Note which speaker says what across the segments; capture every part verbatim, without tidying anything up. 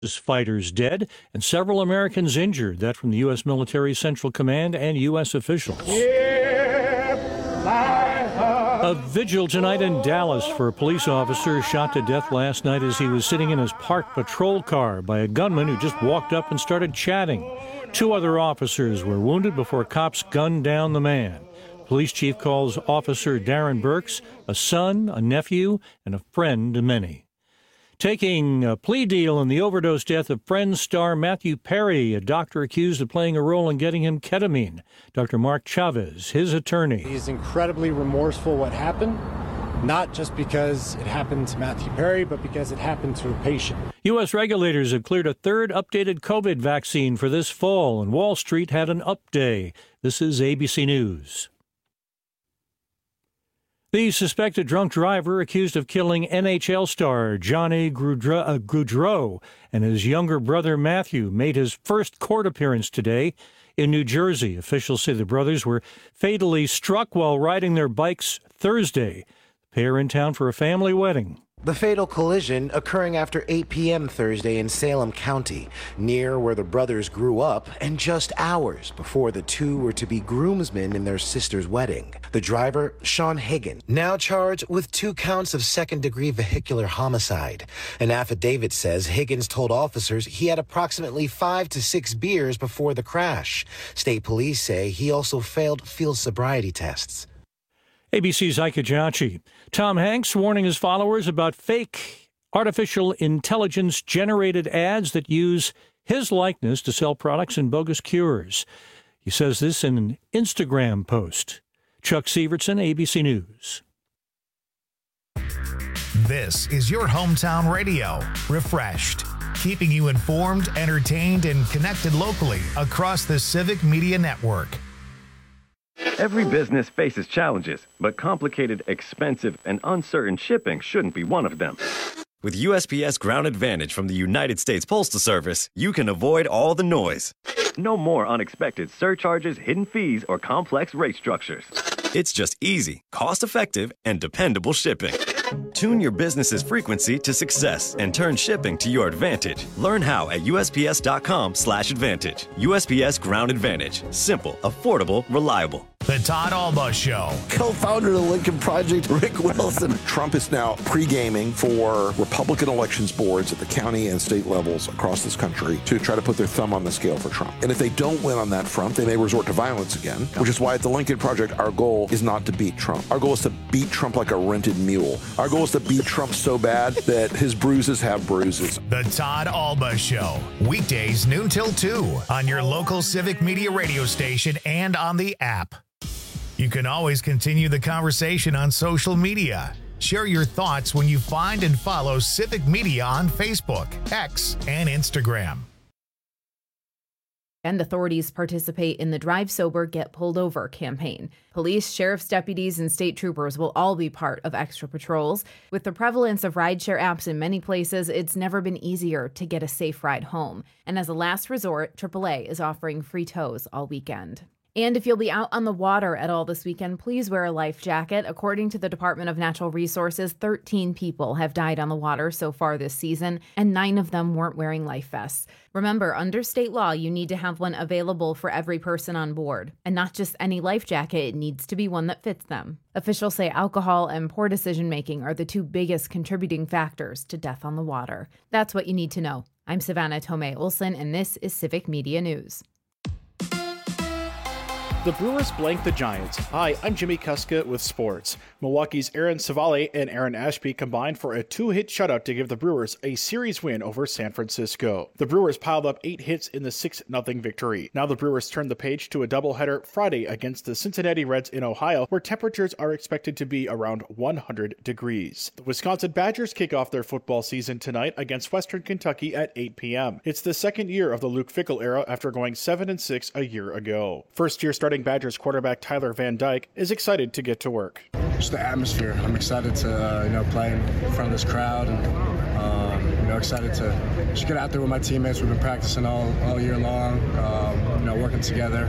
Speaker 1: Fighters dead and several Americans injured. That from the U S military Central Command and U S officials. A vigil tonight in Dallas for a police officer shot to death last night as he was sitting in his parked patrol car by a gunman who just walked up and started chatting. Two other officers were wounded before cops gunned down the man. Police chief calls Officer Darren Burks a son, a nephew, and a friend to many. Taking a plea deal in the overdose death of Friends star Matthew Perry, a doctor accused of playing a role in getting him ketamine. Doctor Mark Chavez, his attorney.
Speaker 2: He's incredibly remorseful what happened, not just because it happened to Matthew Perry, but because it happened to a patient.
Speaker 1: U S regulators have cleared a third updated COVID vaccine for this fall, and Wall Street had an up day. This is A B C News. The suspected drunk driver accused of killing N H L star Johnny Gaudreau and his younger brother Matthew made his first court appearance today in New Jersey. Officials say the brothers were fatally struck while riding their bikes Thursday. The pair in town for a family wedding.
Speaker 3: The fatal collision occurring after eight p.m. Thursday in Salem County, near where the brothers grew up, and just hours before the two were to be groomsmen in their sister's wedding. The driver, Sean Higgins, now charged with two counts of second-degree vehicular homicide. An affidavit says Higgins told officers he had approximately five to six beers before the crash. State police say he also failed field sobriety tests.
Speaker 1: A B C's Ike Ajachi. Tom Hanks warning his followers about fake artificial intelligence-generated ads that use his likeness to sell products and bogus cures. He says this in an Instagram post. Chuck Sievertson, A B C News.
Speaker 4: This is your hometown radio, Refreshed, keeping you informed, entertained, and connected locally across the Civic Media Network.
Speaker 5: Every business faces challenges, but complicated, expensive, and uncertain shipping shouldn't be one of them.
Speaker 6: With U S P S Ground Advantage from the United States Postal Service, you can avoid all the noise.
Speaker 5: No more unexpected surcharges, hidden fees, or complex rate structures.
Speaker 6: It's just easy, cost-effective, and dependable shipping. Tune your business's frequency to success and turn shipping to your advantage. Learn how at U S P S dot com slash advantage. U S P S Ground Advantage. Simple, affordable, reliable.
Speaker 4: The Todd Alba Show.
Speaker 7: Co-founder of the Lincoln Project, Rick Wilson. Trump is now pre-gaming for Republican elections boards at the county and state levels across this country to try to put their thumb on the scale for Trump. And if they don't win on that front, they may resort to violence again, which is why at the Lincoln Project, our goal is not to beat Trump. Our goal is to beat Trump like a rented mule. Our goal is to beat Trump so bad that his bruises have bruises.
Speaker 4: The Todd Alba Show. Weekdays noon till two on your local Civic Media radio station and on the app. You can always continue the conversation on social media. Share your thoughts when you find and follow Civic Media on Facebook, X, and Instagram.
Speaker 8: And authorities participate in the Drive Sober, Get Pulled Over campaign. Police, sheriff's deputies, and state troopers will all be part of extra patrols. With the prevalence of rideshare apps in many places, it's never been easier to get a safe ride home. And as a last resort, triple A is offering free tows all weekend. And if you'll be out on the water at all this weekend, please wear a life jacket. According to the Department of Natural Resources, thirteen people have died on the water so far this season, and nine of them weren't wearing life vests. Remember, under state law, you need to have one available for every person on board. And not just any life jacket, it needs to be one that fits them. Officials say alcohol and poor decision-making are the two biggest contributing factors to death on the water. That's what you need to know. I'm Savannah Tomei Olson, and this is Civic Media News.
Speaker 9: The Brewers blanked the Giants. Hi, I'm Jimmy Kuska with sports. Milwaukee's Aaron Savale and Aaron Ashby combined for a two-hit shutout to give the Brewers a series win over San Francisco. The Brewers piled up eight hits in the six nothing victory. Now the Brewers turn the page to a doubleheader Friday against the Cincinnati Reds in Ohio, where temperatures are expected to be around one hundred degrees. The Wisconsin Badgers kick off their football season tonight against Western Kentucky at eight p.m. It's the second year of the Luke Fickell era after going seven and six a year ago. First-year starting Badgers quarterback Tyler Van Dyke is excited to get to work.
Speaker 10: Just the atmosphere. I'm excited to uh, you know play in front of this crowd, and um, you know excited to just get out there with my teammates. We've been practicing all, all year long, um, you know working together.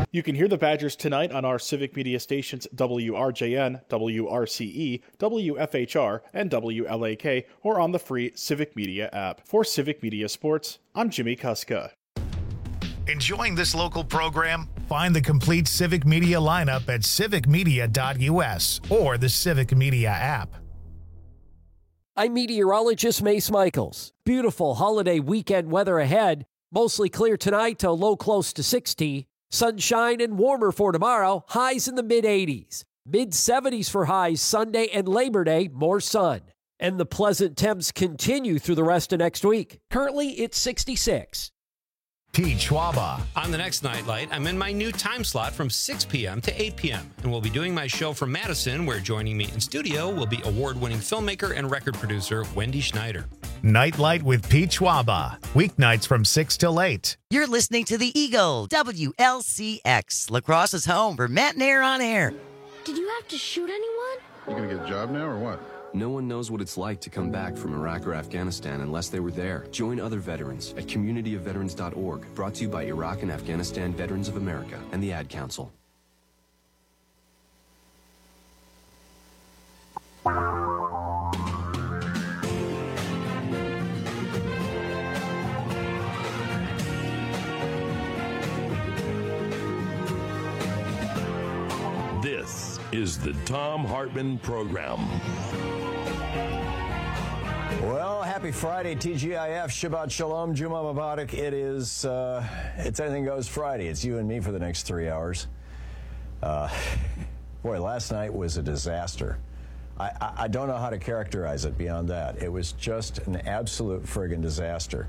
Speaker 9: You can hear the Badgers tonight on our Civic Media stations W R J N, W R C E, W F H R, and W L A K, or on the free Civic Media app. For Civic Media Sports, I'm Jimmy Kuska.
Speaker 4: Enjoying this local program? Find the complete Civic Media lineup at civic media dot U S or the Civic Media app.
Speaker 11: I'm meteorologist Mace Michaels. Beautiful holiday weekend weather ahead. Mostly clear tonight to a low close to sixty. Sunshine and warmer for tomorrow. Highs in the mid eighties. mid seventies for highs Sunday and Labor Day. More sun. And the pleasant temps continue through the rest of next week. Currently, it's sixty-six.
Speaker 4: Pete Schwaba.
Speaker 12: On the next Nightlight, I'm in my new time slot from six p.m. to eight p.m. and we'll be doing my show from Madison, where joining me in studio will be award-winning filmmaker and record producer Wendy Schneider.
Speaker 4: Nightlight with Pete Schwaba. Weeknights from six till eight.
Speaker 13: You're listening to the Eagle, W L C X, Lacrosse's home for Matt and Air on Air.
Speaker 14: Did you have to shoot anyone?
Speaker 15: You gonna get a job now or what?
Speaker 16: No one knows what it's like to come back from Iraq or Afghanistan unless they were there. Join other veterans at community of veterans dot org. Brought to you by Iraq and Afghanistan Veterans of America and the Ad Council.
Speaker 17: This is the Thom Hartmann Program.
Speaker 18: Well, happy Friday, T G I F, Shabbat Shalom, Juma Mubarak. It is, uh, it's Anything Goes Friday. It's you and me for the next three hours. Uh, boy, last night was a disaster. I, I, I don't know how to characterize it beyond that. It was just an absolute friggin' disaster.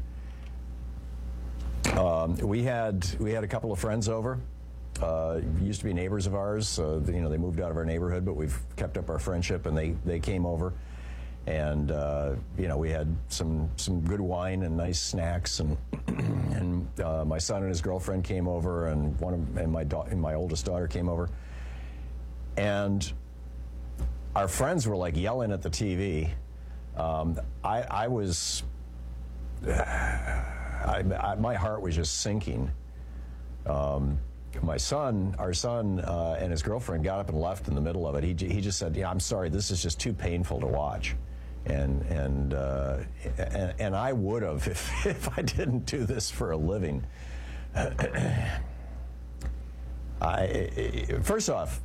Speaker 18: Um, we had we had a couple of friends over. Uh, used to be neighbors of ours. Uh, you know, they moved out of our neighborhood, but we've kept up our friendship, and they, they came over. And, uh, you know, we had some some good wine and nice snacks, and and uh, my son and his girlfriend came over, and one of and my da- and my oldest daughter came over. And our friends were like yelling at the T V. Um, I, I was, I, I, my heart was just sinking. Um, My son, our son uh, and his girlfriend got up and left in the middle of it. He, he just said, yeah, I'm sorry, this is just too painful to watch. And and uh, and, and I would have if, if I didn't do this for a living. I, first off,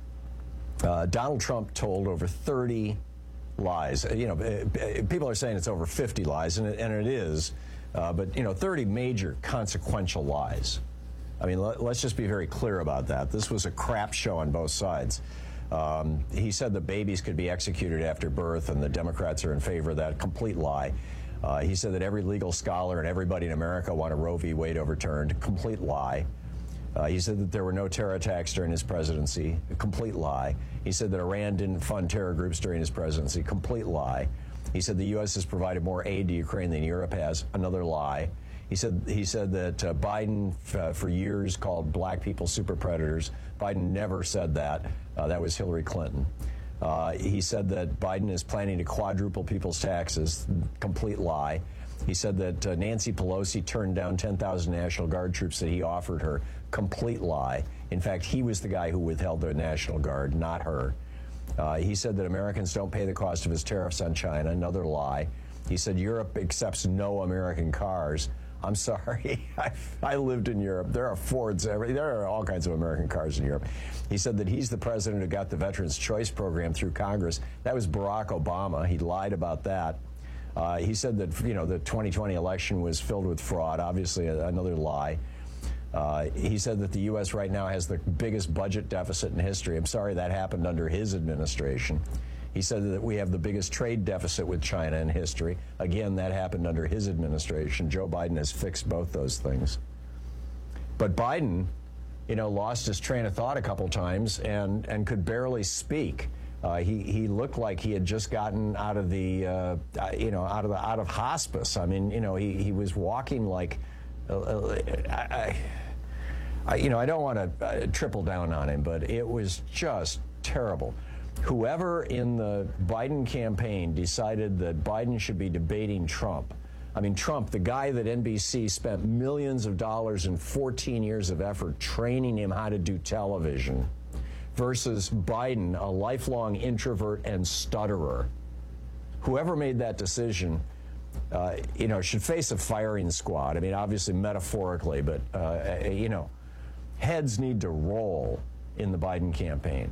Speaker 18: uh, Donald Trump told over thirty lies. You know, people are saying it's over fifty lies, and it, and it is. Uh, but, you know, thirty major consequential lies. I mean, let, let's just be very clear about that. This was a crap show on both sides. Um, he said that babies could be executed after birth, and the Democrats are in favor of that. Complete lie. Uh, he said that every legal scholar and everybody in America want a Roe v. Wade overturned. Complete lie. Uh, he said that there were no terror attacks during his presidency. A complete lie. He said that Iran didn't fund terror groups during his presidency. Complete lie. He said the U S has provided more aid to Ukraine than Europe has. Another lie. He said he said that uh, Biden uh, for years called black people super predators. Biden never said that. Uh, that was Hillary Clinton. Uh, he said that Biden is planning to quadruple people's taxes. Complete lie. He said that uh, Nancy Pelosi turned down ten thousand National Guard troops that he offered her. Complete lie. In fact, he was the guy who withheld the National Guard, not her. Uh, he said that Americans don't pay the cost of his tariffs on China. Another lie. He said Europe accepts no American cars. I'm sorry, I, I lived in Europe. There are Fords, there are all kinds of American cars in Europe. He said that he's the president who got the Veterans Choice Program through Congress. That was Barack Obama. He lied about that. Uh, he said that, you know, the twenty twenty election was filled with fraud. Obviously, a, another lie. Uh, he said that the U S right now has the biggest budget deficit in history. I'm sorry, that happened under his administration. He said that we have the biggest trade deficit with China in history. Again, that happened under his administration. Joe Biden has fixed both those things. But Biden, you know, lost his train of thought a couple times and, and could barely speak. Uh, he he looked like he had just gotten out of the uh, you know out of the out of hospice. I mean, you know, he he was walking like uh, I, I you know I don't want to uh, triple down on him, but it was just terrible. Whoever in the Biden campaign decided that Biden should be debating Trump, I mean, Trump, the guy that N B C spent millions of dollars and fourteen years of effort training him how to do television, versus Biden, a lifelong introvert and stutterer. Whoever made that decision, uh, you know, should face a firing squad. I mean, obviously metaphorically, but, uh, you know, heads need to roll in the Biden campaign.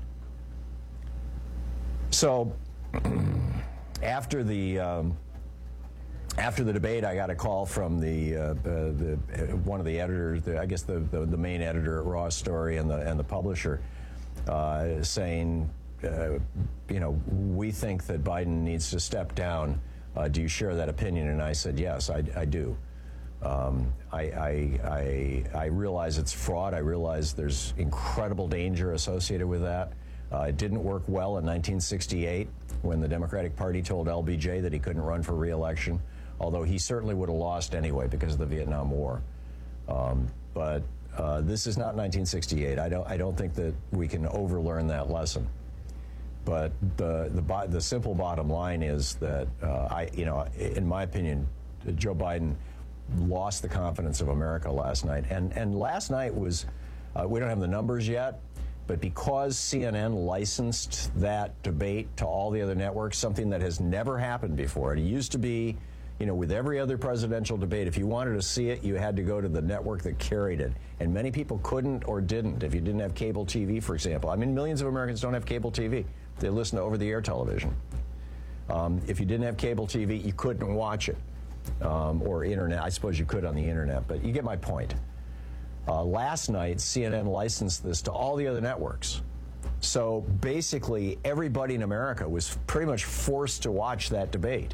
Speaker 18: So after the um, after the debate, I got a call from the, uh, uh, the uh, one of the editors, the, I guess the, the the main editor at Raw Story and the and the publisher, uh, saying, uh, you know, we think that Biden needs to step down. Uh, do you share that opinion? And I said, yes, I, I do. Um, I, I, I, I realize it's fraud. I realize there's incredible danger associated with that. Uh, it didn't work well in nineteen sixty-eight when the Democratic Party told L B J that he couldn't run for re-election, although he certainly would have lost anyway because of the Vietnam War. Um, but uh, this is not nineteen sixty-eight. I don't, I don't think that we can overlearn that lesson. But the, the, the simple bottom line is that, uh, I, you know, in my opinion, Joe Biden lost the confidence of America last night. And, and last night was, uh, we don't have the numbers yet, but because C N N licensed that debate to all the other networks, something that has never happened before. It used to be, you know, with every other presidential debate, if you wanted to see it, you had to go to the network that carried it. And many people couldn't or didn't if you didn't have cable T V, for example. I mean, millions of Americans don't have cable T V. They listen to over-the-air television. Um, if you didn't have cable T V, you couldn't watch it. Um, or internet. I suppose you could on the internet, but you get my point. Uh, last night, C N N licensed this to all the other networks. So basically, everybody in America was pretty much forced to watch that debate.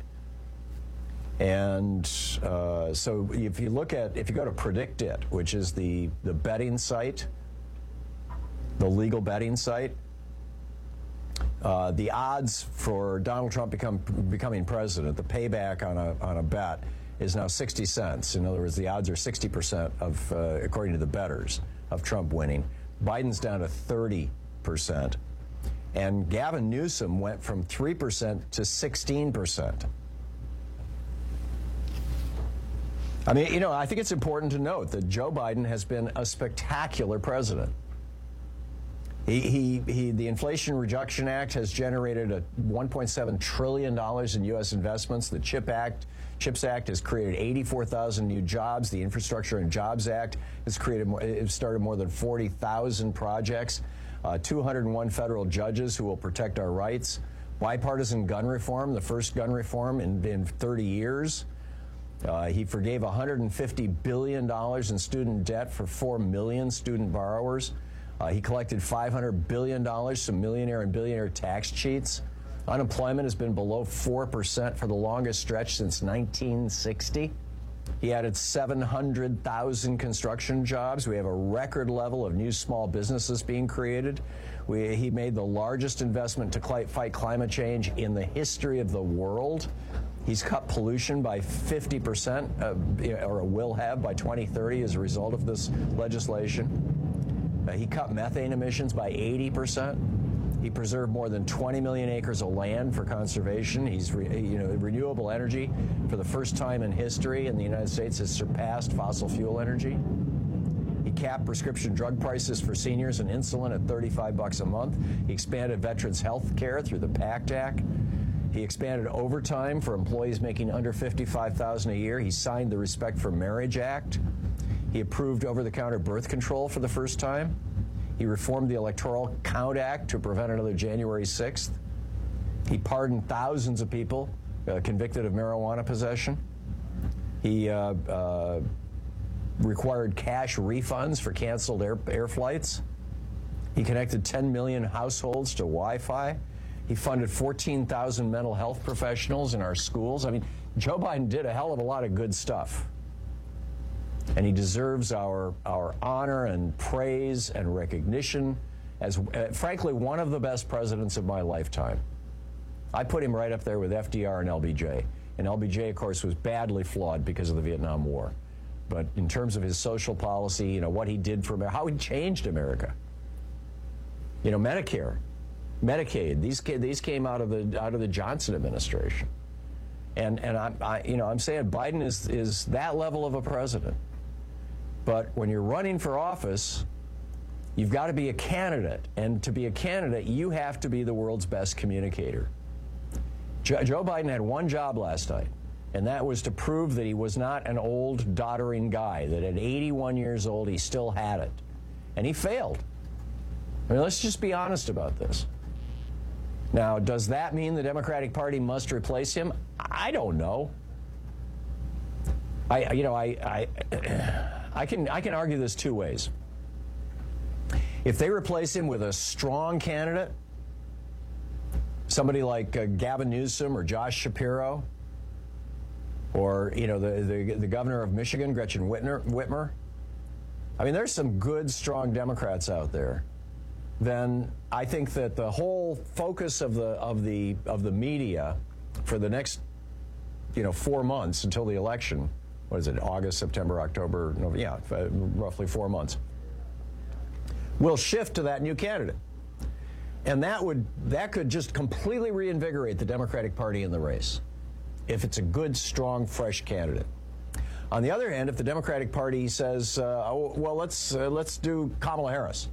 Speaker 18: And uh, so if you look at, if you go to PredictIt, which is the, the betting site, the legal betting site, uh, the odds for Donald Trump become, becoming president, the payback on a, on a bet, is now sixty cents. In other words, the odds are sixty percent of, uh, according to the bettors, of Trump winning. Biden's down to thirty percent. And Gavin Newsom went from three percent to sixteen percent. I mean, you know, I think it's important to note that Joe Biden has been a spectacular president. He, he, he, the Inflation Reduction Act has generated a one point seven trillion dollars in U S investments. The CHIP Act, CHIPS Act has created eighty-four thousand new jobs. The Infrastructure and Jobs Act has created, more, it started more than forty thousand projects. Uh, two hundred one federal judges who will protect our rights. Bipartisan gun reform, the first gun reform in, in thirty years. Uh, he forgave one hundred fifty billion dollars in student debt for four million student borrowers. Uh, he collected five hundred billion dollars from millionaire and billionaire tax cheats. Unemployment has been below four percent for the longest stretch since nineteen sixty. He added seven hundred thousand construction jobs. We have a record level of new small businesses being created. We, he made the largest investment to cl- fight climate change in the history of the world. He's cut pollution by fifty percent, uh, or will have by twenty thirty as a result of this legislation. Uh, he cut methane emissions by eighty percent. He preserved more than twenty million acres of land for conservation. He's, re, you know, renewable energy for the first time in history in the United States has surpassed fossil fuel energy. He capped prescription drug prices for seniors and insulin at thirty-five bucks a month. He expanded veterans' health care through the PACT Act. He expanded overtime for employees making under fifty-five thousand dollars a year. He signed the Respect for Marriage Act. He approved over-the-counter birth control for the first time. He reformed the Electoral Count Act to prevent another January sixth. He pardoned thousands of people uh, convicted of marijuana possession. He uh, uh, required cash refunds for canceled air, air flights. He connected ten million households to Wi-Fi. He funded fourteen thousand mental health professionals in our schools. I mean, Joe Biden did a hell of a lot of good stuff. And he deserves our, our honor and praise and recognition as, uh, frankly, one of the best presidents of my lifetime. I put him right up there with F D R and L B J. And L B J, of course, was badly flawed because of the Vietnam War. But in terms of his social policy, you know, what he did for America, how he changed America. You know, Medicare, Medicaid, these, these came out of the, out of the Johnson administration. And and I, I you know I'm saying Biden is is that level of a president. But when you're running for office, you've got to be a candidate, and to be a candidate, you have to be the world's best communicator. Jo- Joe Biden had one job last night, and that was to prove that he was not an old, doddering guy, that at eighty-one years old, he still had it. And he failed. I mean, let's just be honest about this. Now, does that mean the Democratic Party must replace him? I don't know. I, you know, I, I, I can, I can argue this two ways. If they replace him with a strong candidate, somebody like uh, Gavin Newsom or Josh Shapiro, or, you know, the, the, the governor of Michigan, Gretchen Whitmer, Whitmer, I mean, there's some good, strong Democrats out there. Then I think that the whole focus of the of the of the media for the next, you know, four months until the election, what is it, August, September, October, November, yeah, roughly four months, will shift to that new candidate. And that would that could just completely reinvigorate the Democratic Party in the race if it's a good, strong, fresh candidate. On the other hand, if the Democratic Party says, uh, oh, well, let's uh, let's do Kamala Harris,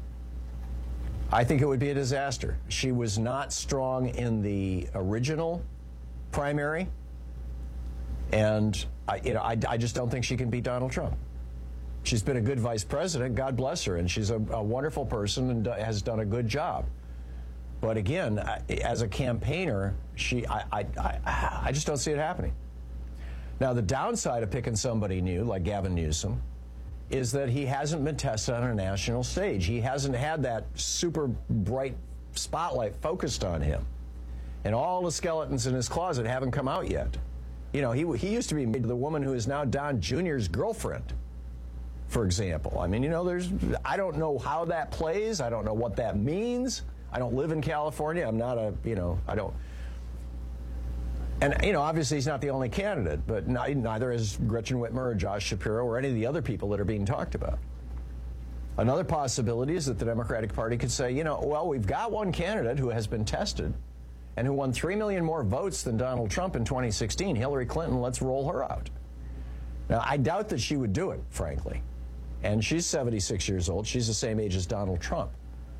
Speaker 18: I think it would be a disaster. She was not strong in the original primary, and I, you know, I, I just don't think she can beat Donald Trump. She's been a good vice president, God bless her, and she's a, a wonderful person and has done a good job. But again, as a campaigner, she, I, I, I, I just don't see it happening. Now, the downside of picking somebody new like Gavin Newsom is that he hasn't been tested on a national stage. He hasn't had that super bright spotlight focused on him. And all the skeletons in his closet haven't come out yet. You know, he, he used to be married to the woman who is now Don Junior's girlfriend, for example. I mean, you know, there's, I don't know how that plays. I don't know what that means. I don't live in California. I'm not a, you know, I don't. And, you know, obviously he's not the only candidate, but neither is Gretchen Whitmer or Josh Shapiro or any of the other people that are being talked about. Another possibility is that the Democratic Party could say, you know, well, we've got one candidate who has been tested and who won three million more votes than Donald Trump in twenty sixteen, Hillary Clinton, let's roll her out. Now, I doubt that she would do it, frankly. And she's seventy-six years old. She's the same age as Donald Trump.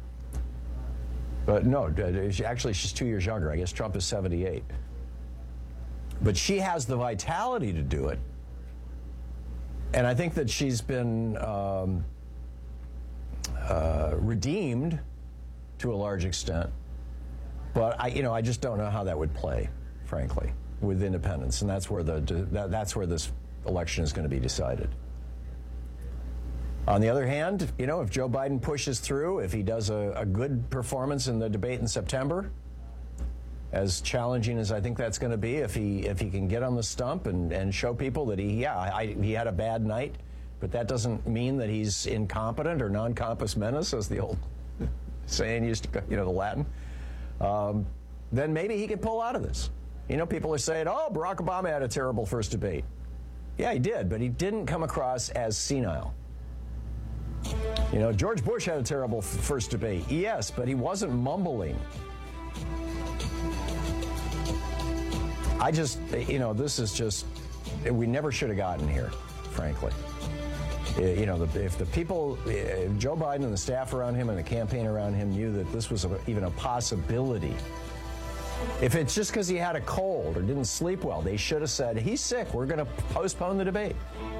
Speaker 18: But no, actually, she's two years younger. I guess Trump is seventy-eight. But she has the vitality to do it. And I think that she's been um, uh, redeemed to a large extent. But I, you know, I just don't know how that would play, frankly, with independents. And that's where the that, that's where this election is going to be decided. On the other hand, you know, if Joe Biden pushes through, if he does a, a good performance in the debate in September, as challenging as I think that's going to be, if he if he can get on the stump and, and show people that he, yeah, I, he had a bad night, but that doesn't mean that he's incompetent or non compos mentis, as the old saying used to, you know, the Latin, um, then maybe he could pull out of this. You know, people are saying, oh, Barack Obama had a terrible first debate. Yeah, he did, but he didn't come across as senile. You know, George Bush had a terrible f- first debate. Yes, but he wasn't mumbling. I just, you know, this is just, we never should have gotten here, frankly. You know, the, if the people, if Joe Biden and the staff around him and the campaign around him knew that this was a, even a possibility, if it's just because he had a cold or didn't sleep well, they should have said, he's sick, we're going to postpone the debate.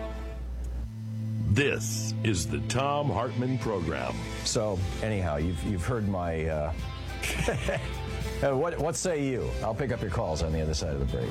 Speaker 17: This is the Thom Hartmann Program.
Speaker 18: So, anyhow, you've, you've heard my... Uh, what, what say you? I'll pick up your calls on the other side of the break.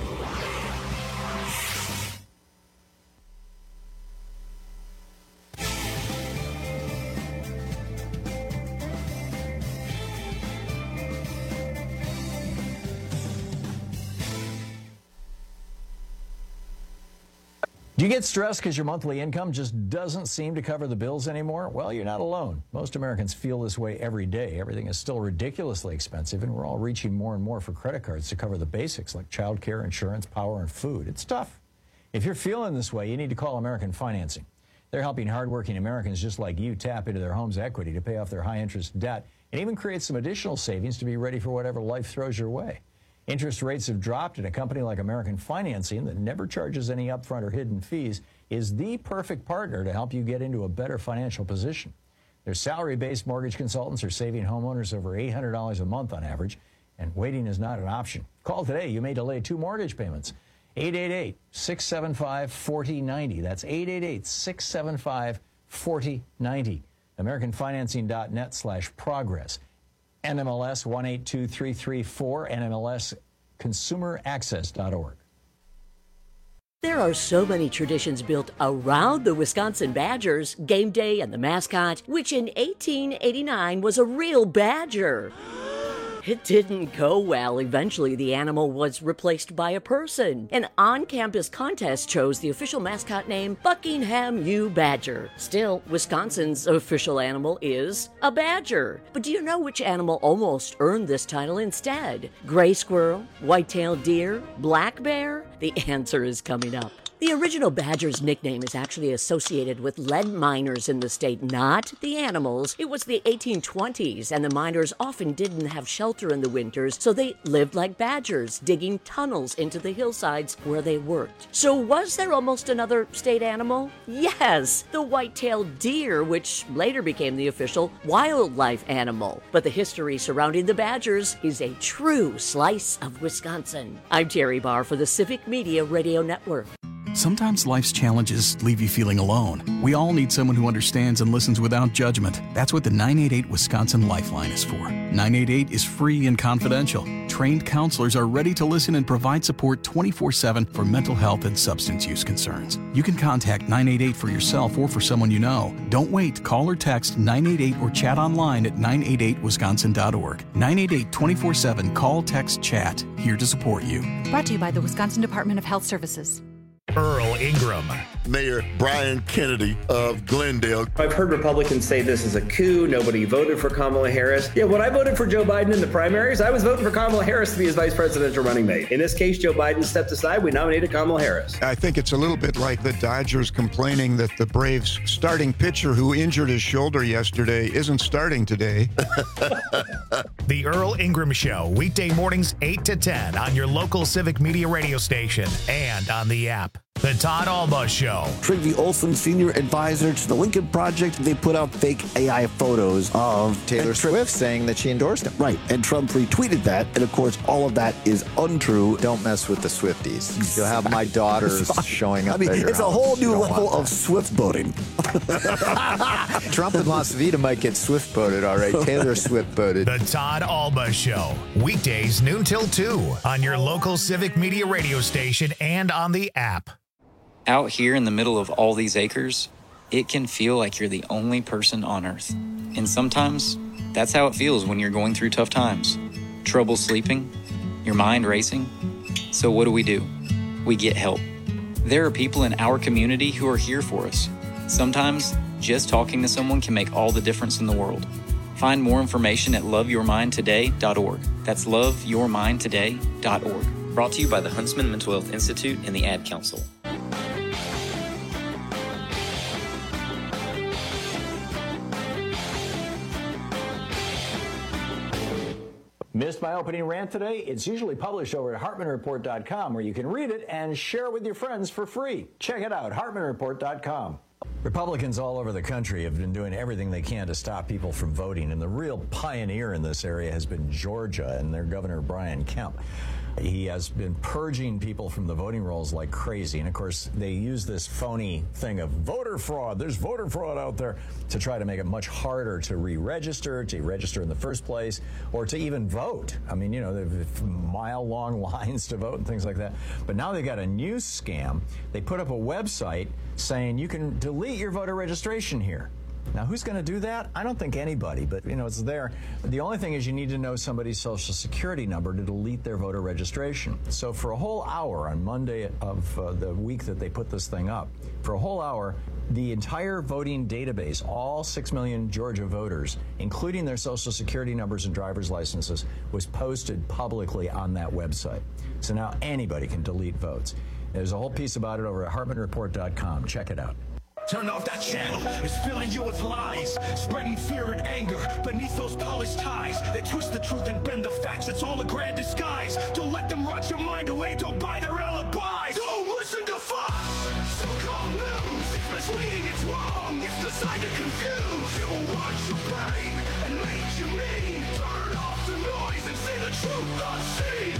Speaker 18: Do you get stressed because your monthly income just doesn't seem to cover the bills anymore? Well, you're not alone. Most Americans feel this way every day. Everything is still ridiculously expensive, and we're all reaching more and more for credit cards to cover the basics like childcare, insurance, power, and food. It's tough. If you're feeling this way, you need to call American Financing. They're helping hardworking Americans just like you tap into their home's equity to pay off their high-interest debt and even create some additional savings to be ready for whatever life throws your way. Interest rates have dropped, and a company like American Financing that never charges any upfront or hidden fees is the perfect partner to help you get into a better financial position. Their salary-based mortgage consultants are saving homeowners over eight hundred dollars a month on average, and waiting is not an option. Call today. You may delay two mortgage payments. eight eight eight, six seven five, four zero nine zero. That's eight eight eight, six seven five, four zero nine zero. AmericanFinancing.net slash progress. N M L S one eight two three three four, N M L S consumer access dot org.
Speaker 19: There are so many traditions built around the Wisconsin Badgers, game day and the mascot, which in eighteen eighty-nine was a real badger. It didn't go well. Eventually, the animal was replaced by a person. An on-campus contest chose the official mascot name Buckingham U. Badger. Still, Wisconsin's official animal is a badger. But do you know which animal almost earned this title instead? Gray squirrel, white-tailed deer, black bear? The answer is coming up. The original badger's nickname is actually associated with lead miners in the state, not the animals. It was the eighteen twenties, and the miners often didn't have shelter in the winters, so they lived like badgers, digging tunnels into the hillsides where they worked. So was there almost another state animal? Yes, the white-tailed deer, which later became the official wildlife animal. But the history surrounding the badgers is a true slice of Wisconsin. I'm Terry Barr for the Civic Media Radio Network.
Speaker 20: Sometimes life's challenges leave you feeling alone. We all need someone who understands and listens without judgment. That's what the nine eight eight Wisconsin Lifeline is for. nine eight eight is free and confidential. Trained counselors are ready to listen and provide support twenty-four seven for mental health and substance use concerns. You can contact nine eight eight for yourself or for someone you know. Don't wait. Call or text nine eight eight or chat online at nine eight eight wisconsin dot org. nine eight eight, twenty-four seven. Call, text, chat. Here to support you.
Speaker 21: Brought to you by the Wisconsin Department of Health Services.
Speaker 4: Earl Ingram.
Speaker 22: Mayor Brian Kennedy of Glendale.
Speaker 23: I've heard Republicans say this is a coup. Nobody voted for Kamala Harris. Yeah, when I voted for Joe Biden in the primaries, I was voting for Kamala Harris to be his vice presidential running mate. In this case, Joe Biden stepped aside. We nominated Kamala Harris.
Speaker 24: I think it's a little bit like the Dodgers complaining that the Braves starting pitcher who injured his shoulder yesterday isn't starting today.
Speaker 4: The Earl Ingram Show, weekday mornings eight to ten on your local Civic Media radio station and on the app. The Todd Alba Show.
Speaker 25: Trygve Olson, senior advisor to the Lincoln Project, they put out fake A I photos of
Speaker 26: Taylor Swift saying that she endorsed him.
Speaker 25: Right, and Trump retweeted that, and of course, all of that is untrue.
Speaker 26: Don't mess with the Swifties. You'll have my daughters showing up.
Speaker 25: I mean,
Speaker 26: at your
Speaker 25: it's
Speaker 26: house.
Speaker 25: a whole new
Speaker 26: You don't
Speaker 25: level
Speaker 26: want
Speaker 25: of Swift voting.
Speaker 26: Trump in Las Vegas might get Swift voted, all right. Taylor Swift voted.
Speaker 4: The Todd Alba Show, weekdays noon till two on your local Civic Media radio station and on the app.
Speaker 27: Out here in the middle of all these acres, it can feel like you're the only person on Earth. And sometimes, that's how it feels when you're going through tough times. Trouble sleeping, your mind racing. So what do we do? We get help. There are people in our community who are here for us. Sometimes, just talking to someone can make all the difference in the world. Find more information at love your mind today dot org. That's love your mind today dot org. Brought to you by the Huntsman Mental Health Institute and the Ad Council.
Speaker 18: Missed my opening rant today? It's usually published over at hartman report dot com, where you can read it and share it with your friends for free. Check it out, hartman report dot com. Republicans all over the country have been doing everything they can to stop people from voting, and the real pioneer in this area has been Georgia and their Governor Brian Kemp. He has been purging people from the voting rolls like crazy. And of course, they use this phony thing of voter fraud. There's voter fraud out there to try to make it much harder to re-register, to register in the first place, or to even vote. I mean, you know, there's mile-long lines to vote and things like that. But now they got a new scam. They put up a website saying you can delete your voter registration here. Now, who's going to do that? I don't think anybody, but, you know, it's there. The only thing is you need to know somebody's social security number to delete their voter registration. So for a whole hour on Monday of uh, the week that they put this thing up, for a whole hour, the entire voting database, all six million Georgia voters, including their social security numbers and driver's licenses, was posted publicly on that website. So now anybody can delete votes. There's a whole piece about it over at hartman report dot com. Check it out.
Speaker 1: Turn off that channel, it's filling you with lies, spreading fear and anger beneath those polished ties. They twist the truth and bend the facts, it's all a grand disguise. Don't let them rot your mind away, don't buy their alibis. Don't listen to Fox, so-called news. It's misleading, it's wrong, it's designed to confuse. It will watch your brain and make you mean. Turn off the noise and say the truth unseen.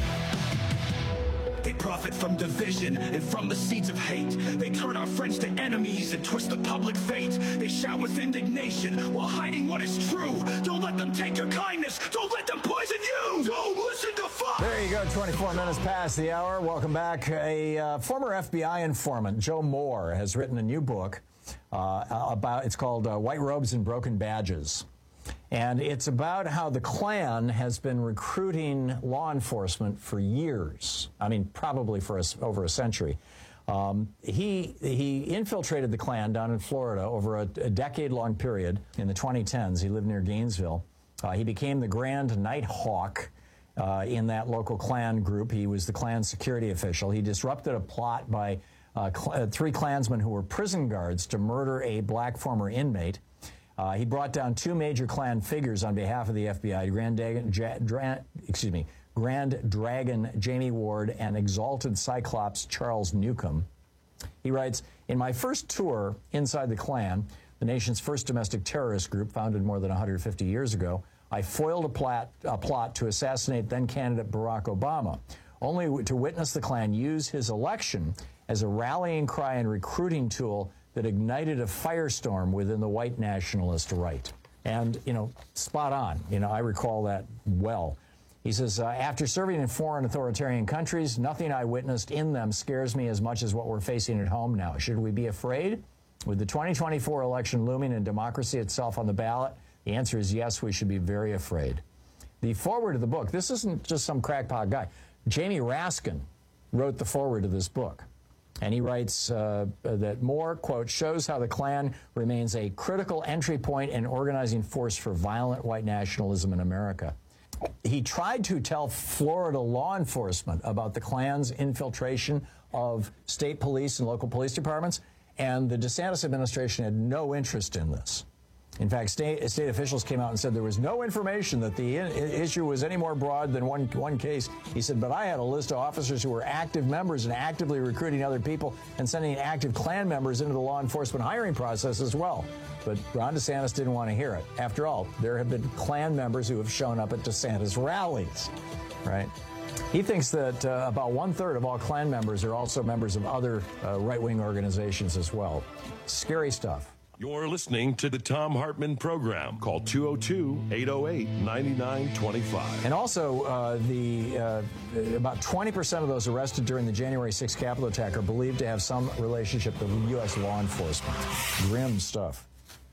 Speaker 1: They profit from division and from the seeds of hate. They turn our friends to enemies and twist the public fate. They shout with indignation while hiding what is true. Don't let them take your kindness. Don't let them poison you. Don't listen to Fox.
Speaker 18: There you go, twenty-four minutes past the hour. Welcome back. A uh, former F B I informant, Joe Moore, has written a new book uh, about, it's called uh, White Robes and Broken Badges. And it's about how the Klan has been recruiting law enforcement for years. I mean, probably for a, over a century. Um, he he infiltrated the Klan down in Florida over a, a decade-long period in the twenty tens. He lived near Gainesville. Uh, he became the Grand Nighthawk uh, in that local Klan group. He was the Klan security official. He disrupted a plot by uh, cl- three Klansmen who were prison guards to murder a black former inmate. Uh, he brought down two major Klan figures on behalf of the F B I, Grand Dragon, ja, Dra- excuse me, Grand Dragon Jamie Ward and Exalted Cyclops Charles Newcomb. He writes, in my first tour inside the Klan, the nation's first domestic terrorist group founded more than one hundred fifty years ago, I foiled a plot, a plot to assassinate then-candidate Barack Obama, only to witness the Klan use his election as a rallying cry and recruiting tool that ignited a firestorm within the white nationalist right. And, you know, spot on. You know, I recall that well. He says, uh, after serving in foreign authoritarian countries, nothing I witnessed in them scares me as much as what we're facing at home now. Should we be afraid? With the twenty twenty-four election looming and democracy itself on the ballot, the answer is yes, we should be very afraid. The foreword of the book, this isn't just some crackpot guy. Jamie Raskin wrote the foreword of this book. And he writes uh, that Moore, quote, shows how the Klan remains a critical entry point and organizing force for violent white nationalism in America. He tried to tell Florida law enforcement about the Klan's infiltration of state police and local police departments, and the DeSantis administration had no interest in this. In fact, state, state officials came out and said there was no information that the in, issue was any more broad than one, one case. He said, but I had a list of officers who were active members and actively recruiting other people and sending active Klan members into the law enforcement hiring process as well. But Ron DeSantis didn't want to hear it. After all, there have been Klan members who have shown up at DeSantis rallies, right? He thinks that uh, about one-third of all Klan members are also members of other uh, right-wing organizations as well. Scary stuff.
Speaker 17: You're listening to the Thom Hartmann Program. Call two oh two, eight oh eight, nine nine two five.
Speaker 18: And also, uh, the uh, about twenty percent of those arrested during the January sixth Capitol attack are believed to have some relationship to U S law enforcement. Grim stuff.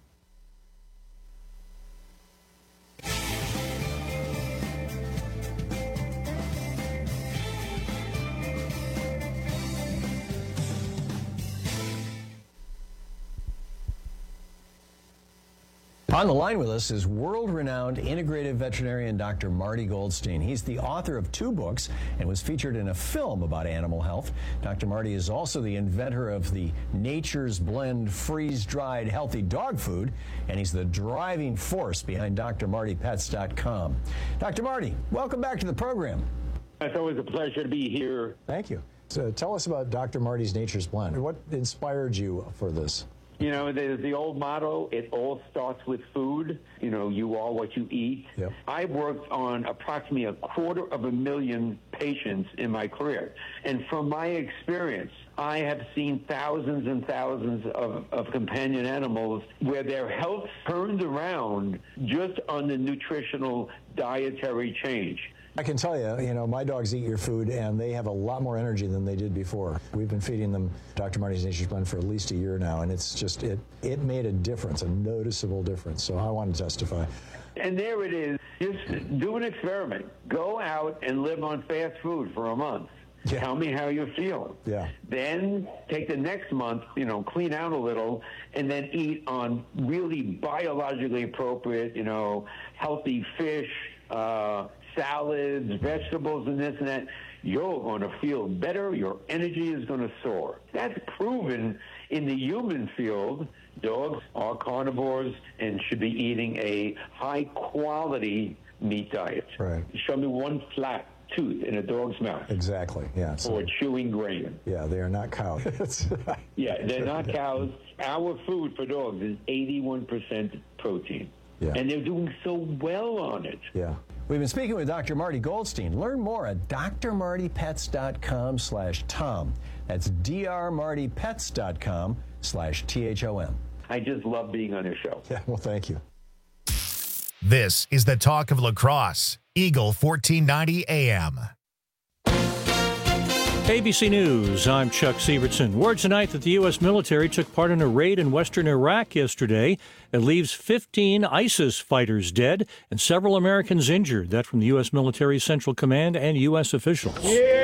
Speaker 18: On the line with us is world-renowned integrative veterinarian Doctor Marty Goldstein. He's the author of two books and was featured in a film about animal health. Doctor Marty is also the inventor of the Nature's Blend freeze-dried healthy dog food, and he's the driving force behind D R Marty Pets dot com. Doctor Marty, welcome back to the program.
Speaker 2: It's always a pleasure to be here.
Speaker 18: Thank you. So tell us about Doctor Marty's Nature's Blend. What inspired you for this?
Speaker 2: You know, there's the old motto, it all starts with food. You know, you are what you eat.
Speaker 18: Yep.
Speaker 2: I've worked on approximately a quarter of a million patients in my career. And from my experience, I have seen thousands and thousands of, of companion animals where their health turned around just on the nutritional dietary change.
Speaker 18: I can tell you, you know, my dogs eat your food, and they have a lot more energy than they did before. We've been feeding them Doctor Marty's Nature's Blend for at least a year now, and it's just, it, it made a difference, a noticeable difference. So I want to testify.
Speaker 2: And there it is. Just do an experiment. Go out and live on fast food for a month. Yeah. Tell me how you feel.
Speaker 18: Yeah.
Speaker 2: Then take the next month, you know, clean out a little, and then eat on really biologically appropriate, you know, healthy fish, uh, salads, vegetables, and this and that. You're going to feel better. Your energy is going to soar. That's proven In the human field, dogs are carnivores and should be eating a high-quality meat diet.
Speaker 18: Right.
Speaker 2: Show me one flat tooth in a dog's mouth.
Speaker 18: Exactly, yeah. So,
Speaker 2: or chewing grain.
Speaker 18: Yeah, they are not cows.
Speaker 2: Yeah, they're not cows. Our food for dogs is eighty-one percent protein.
Speaker 18: Yeah.
Speaker 2: And they're doing so well on it.
Speaker 18: Yeah. We've been speaking with Doctor Marty Goldstein. Learn more at d r marty pets dot com slash tom. That's d r marty pets dot com slash T H O M.
Speaker 2: I just love being on your show.
Speaker 18: Yeah, well, thank you.
Speaker 4: This is the Talk of Lacrosse, Eagle fourteen ninety A M.
Speaker 3: A B C News, I'm Chuck Sievertson. Word tonight that the U S military took part in a raid in western Iraq yesterday. It leaves fifteen ISIS fighters dead and several Americans injured. That from the U S military Central Command and U S officials.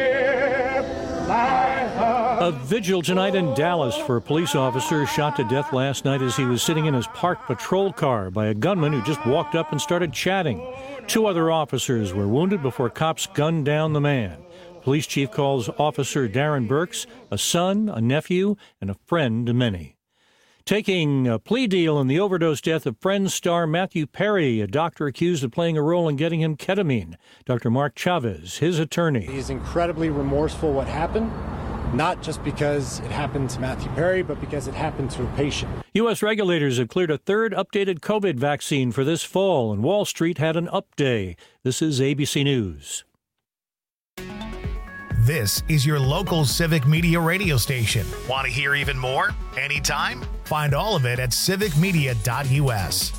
Speaker 3: A vigil tonight in Dallas for a police officer shot to death last night as he was sitting in his parked patrol car by a gunman who just walked up and started chatting. Two other officers were wounded before cops gunned down the man. Police chief calls Officer Darren Burks a son, a nephew, and a friend to many. Taking a plea deal in the overdose death of Friends star Matthew Perry, a doctor accused of playing a role in getting him ketamine. Doctor Mark Chavez, his attorney.
Speaker 5: He's incredibly remorseful what happened, not just because it happened to Matthew Perry, but because it happened to a patient.
Speaker 3: U S regulators have cleared a third updated COVID vaccine for this fall, and Wall Street had an up day. This is A B C News.
Speaker 4: This is your local Civic Media radio station. Want to hear even more? Anytime? Find all of it at civic media dot u s.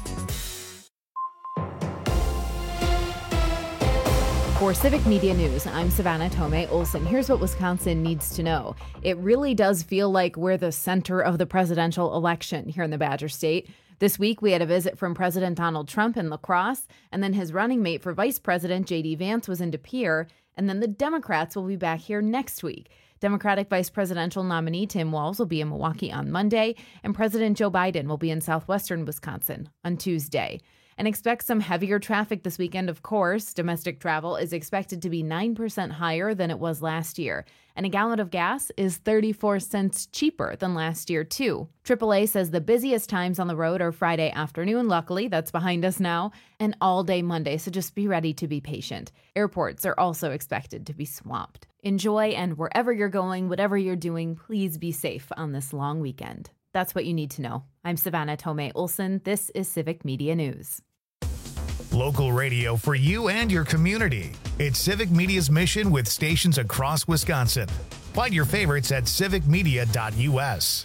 Speaker 6: For Civic Media News, I'm Savannah Tomei Olson. Here's what Wisconsin needs to know. It really does feel like we're the center of the presidential election here in the Badger State. This week, we had a visit from President Donald Trump in La Crosse, and then his running mate for vice president, J D Vance, was in De Pere, and then the Democrats will be back here next week. Democratic vice presidential nominee Tim Walz will be in Milwaukee on Monday, and President Joe Biden will be in southwestern Wisconsin on Tuesday. And expect some heavier traffic this weekend, of course. Domestic travel is expected to be nine percent higher than it was last year. And a gallon of gas is thirty-four cents cheaper than last year, too. triple A says the busiest times on the road are Friday afternoon. Luckily, that's behind us now. And all day Monday, so just be ready to be patient. Airports are also expected to be swamped. Enjoy, and wherever you're going, whatever you're doing, please be safe on this long weekend. That's what you need to know. I'm Savannah Tomei Olson. This is Civic Media News.
Speaker 4: Local radio for you and your community. It's Civic Media's mission with stations across Wisconsin. Find your favorites at civic media dot u s.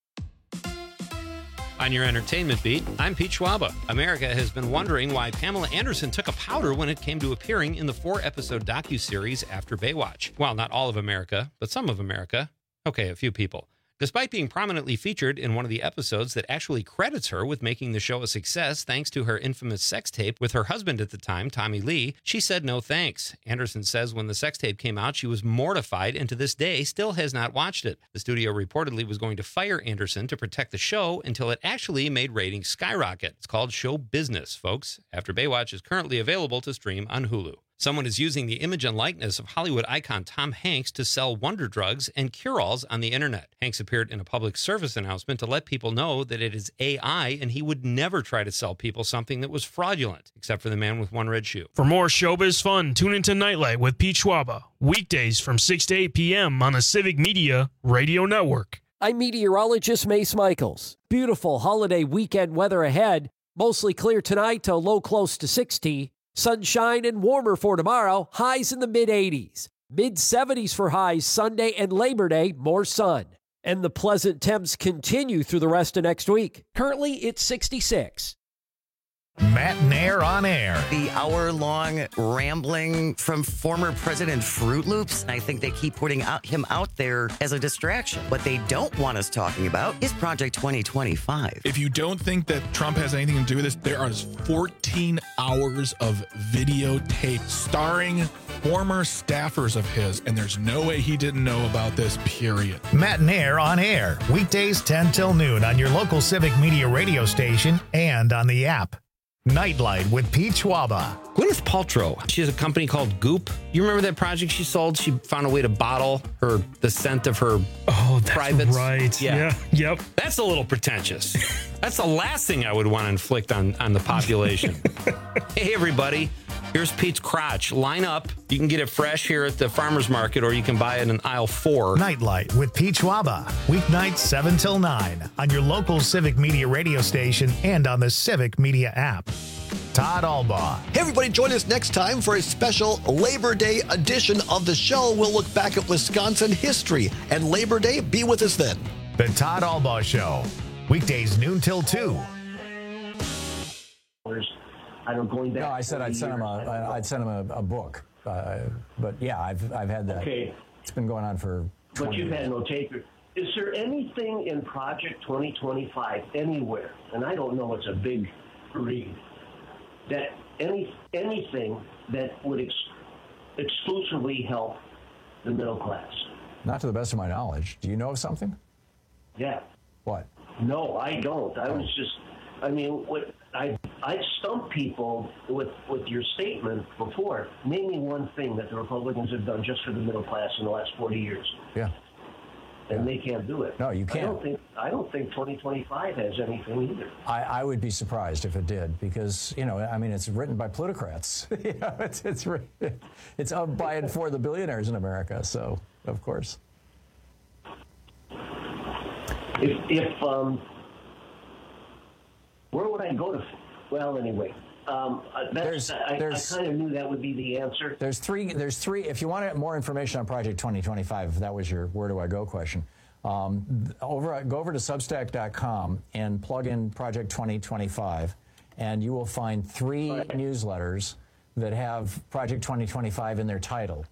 Speaker 12: On your entertainment beat, I'm Pete Schwaba. America has been wondering why Pamela Anderson took a powder when it came to appearing in the four-episode docuseries After Baywatch. Well, not all of America, but some of America. Okay, a few people. Despite being prominently featured in one of the episodes that actually credits her with making the show a success thanks to her infamous sex tape with her husband at the time, Tommy Lee, she said no thanks. Anderson says when the sex tape came out, she was mortified and to this day still has not watched it. The studio reportedly was going to fire Anderson to protect the show until it actually made ratings skyrocket. It's called Show Business, folks. After Baywatch is currently available to stream on Hulu. Someone is using the image and likeness of Hollywood icon Tom Hanks to sell wonder drugs and cure-alls on the internet. Hanks appeared in a public service announcement to let people know that it is A I and he would never try to sell people something that was fraudulent, except for the man with one red shoe.
Speaker 7: For more showbiz fun, tune into Nightlight with Pete Schwaba, weekdays from six to eight p.m. on the Civic Media Radio Network.
Speaker 11: I'm meteorologist Mace Michaels. Beautiful holiday weekend weather ahead. Mostly clear tonight to low close to sixty. Sunshine and warmer for tomorrow, highs in the mid eighties. mid seventies for highs Sunday and Labor Day, more sun. And the pleasant temps continue through the rest of next week. Currently, it's sixty-six.
Speaker 4: Matt Nair on air.
Speaker 13: The hour-long rambling from former President Fruit Loops. I think they keep putting out, him out there as a distraction. What they don't want us talking about is Project twenty twenty-five.
Speaker 8: If you don't think that Trump has anything to do with this, there are fourteen hours of videotape starring former staffers of his, and there's no way he didn't know about this, period.
Speaker 4: Matt Nair on air. Weekdays ten till noon on your local Civic Media radio station and on the app. Nightlight with Pete Schwaba.
Speaker 12: Gwyneth Paltrow, she has a company called Goop. You remember that project she sold? She found a way to bottle her the scent of her
Speaker 7: oh, that's
Speaker 12: privates.
Speaker 7: Right. Yeah. yeah. Yep.
Speaker 12: That's a little pretentious. That's the last thing I would want to inflict on, on the population. Hey, everybody. Here's Pete's crotch. Line up. You can get it fresh here at the farmer's market, or you can buy it in aisle four.
Speaker 4: Nightlight with Pete Schwaba. Weeknights seven till nine on your local Civic Media radio station and on the Civic Media app. Todd Albaugh.
Speaker 9: Hey, everybody, join us next time for a special Labor Day edition of the show. We'll look back at Wisconsin history and Labor Day. Be with us then.
Speaker 4: The Todd Albaugh Show. Weekdays noon till two.
Speaker 10: I don't going back.
Speaker 18: No, I said I'd send him a I'd send him a, a book, uh, but yeah, I've I've had that.
Speaker 10: Okay,
Speaker 18: it's been going on for.
Speaker 10: But you've
Speaker 18: years.
Speaker 10: had no taker. Is there anything in Project twenty twenty-five anywhere? And I don't know, it's a big read. That any anything that would ex- exclusively help the middle class?
Speaker 18: Not to the best of my knowledge. Do you know of something?
Speaker 10: Yeah.
Speaker 18: What?
Speaker 10: No, I don't. I was just. I mean, what I I stumped people with with your statement before. Name me one thing that the Republicans have done just for the middle class in the last forty years.
Speaker 18: Yeah.
Speaker 10: And
Speaker 18: yeah.
Speaker 10: they can't do it.
Speaker 18: No, you can't.
Speaker 10: I don't think I don't think twenty twenty-five has anything either.
Speaker 18: I, I would be surprised if it did, because you know, I mean, it's written by plutocrats. you know, it's it's it's of by and for the billionaires in America. So of course.
Speaker 10: If if um. Where would I go to? Well, anyway, um, that's,
Speaker 18: there's,
Speaker 10: I,
Speaker 18: there's,
Speaker 10: I kind of knew that would be the answer.
Speaker 18: There's three. There's three. If you want more information on Project twenty twenty-five, if that was your where do I go question, um, over go over to Substack dot com and plug in Project twenty twenty-five, and you will find three right. newsletters that have Project twenty twenty-five in their title,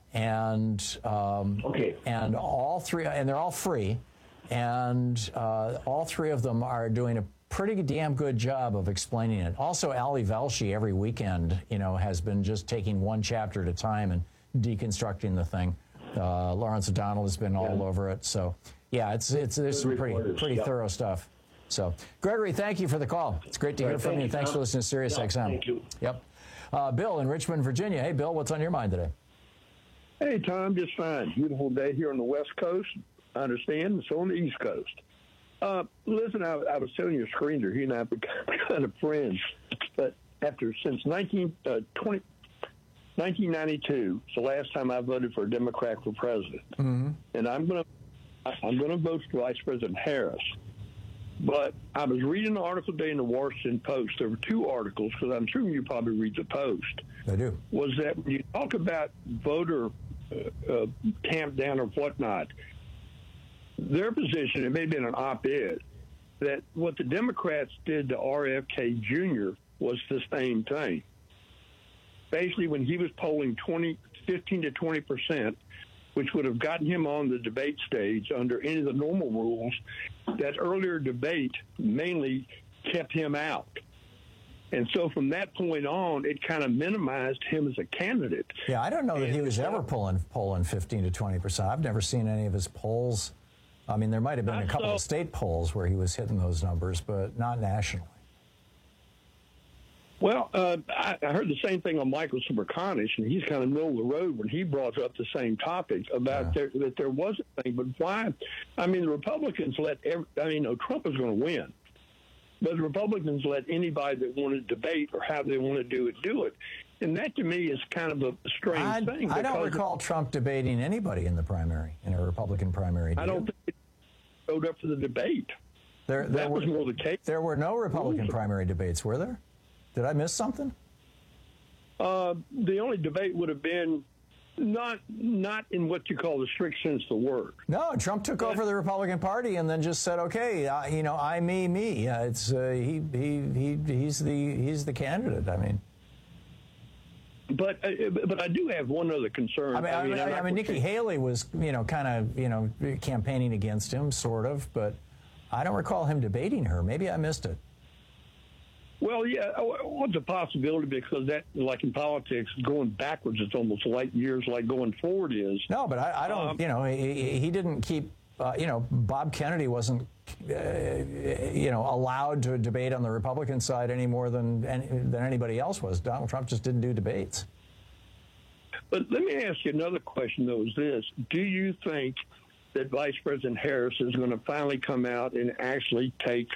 Speaker 18: and um,
Speaker 10: okay,
Speaker 18: and all three, and they're all free, and uh, all three of them are doing a pretty damn good job of explaining it. Also, Ali Velshi every weekend, you know, has been just taking one chapter at a time and deconstructing the thing. Uh, Lawrence O'Donnell has been all yeah. over it. So, yeah, it's it's there's some pretty pretty yep. thorough stuff. So, Gregory, thank you for the call. It's great to hear right, from you. you. Thanks Tom. for listening to Sirius
Speaker 10: yeah,
Speaker 18: X M.
Speaker 10: Thank you.
Speaker 18: Yep. Uh, Bill in Richmond, Virginia. Hey, Bill, what's on your mind today?
Speaker 14: Hey, Tom, just fine. Beautiful day here on the West Coast. I understand. It's on the East Coast. Uh, listen, I, I was telling your screener, he and I have become kind of friends, but after, since nineteen, uh, twenty, nineteen ninety-two, it's the last time I voted for a Democrat for president.
Speaker 18: Mm-hmm.
Speaker 14: And I'm going to, I'm going to vote for Vice President Harris. But I was reading an article today in the Washington Post. There were two articles, because I'm assuming you probably read the Post.
Speaker 18: I do.
Speaker 14: Was that when you talk about voter uh, uh, tamp down or whatnot, their position, it may have been an op-ed, that what the Democrats did to R F K Junior was the same thing. Basically, when he was polling twenty, fifteen to twenty percent, which would have gotten him on the debate stage under any of the normal rules, that earlier debate mainly kept him out. And so from that point on, it kind of minimized him as a candidate.
Speaker 18: Yeah, I don't know that
Speaker 14: and
Speaker 18: he was ever polling, polling fifteen to twenty percent. I've never seen any of his polls. I mean, there might have been a couple of state polls where he was hitting those numbers, but not nationally.
Speaker 14: Well, uh, I, I heard the same thing on Michael Suberconish, and he's kind of middle of the road when he brought up the same topic about yeah. there, that there was a thing. But why? I mean, the Republicans let every, I mean, no, Trump is going to win. But the Republicans let anybody that wanted to debate or how they want to do it, do it. And that, to me, is kind of a strange
Speaker 18: I,
Speaker 14: thing.
Speaker 18: I don't recall Trump debating anybody in the primary, in a Republican primary. Do
Speaker 14: I don't you? think it showed up for the debate.
Speaker 18: There, there
Speaker 14: that
Speaker 18: were,
Speaker 14: was more the case.
Speaker 18: There were no Republican primary debates, were there? Did I miss something?
Speaker 14: Uh, the only debate would have been not not in what you call the strict sense of the word.
Speaker 18: No, Trump took but, over the Republican Party and then just said, "Okay, uh, you know, I, me, me. Uh, it's uh, he, he, he, he's the he's the candidate." I mean.
Speaker 14: But uh, but I do have one other concern.
Speaker 18: I mean, I mean, I mean, I mean Nikki Haley was, you know, kind of, you know, campaigning against him, sort of, but I don't recall him debating her. Maybe I missed it.
Speaker 14: Well, yeah, what's a possibility? Because that, like in politics, going backwards, it's almost light years like going forward is.
Speaker 18: No, but I, I don't, um, you know, he, he didn't keep uh, you know, Bob Kennedy wasn't, uh, you know, allowed to debate on the Republican side any more than than anybody else was. Donald Trump just didn't do debates.
Speaker 14: But let me ask you another question, though, is this. Do you think that Vice President Harris is going to finally come out and actually take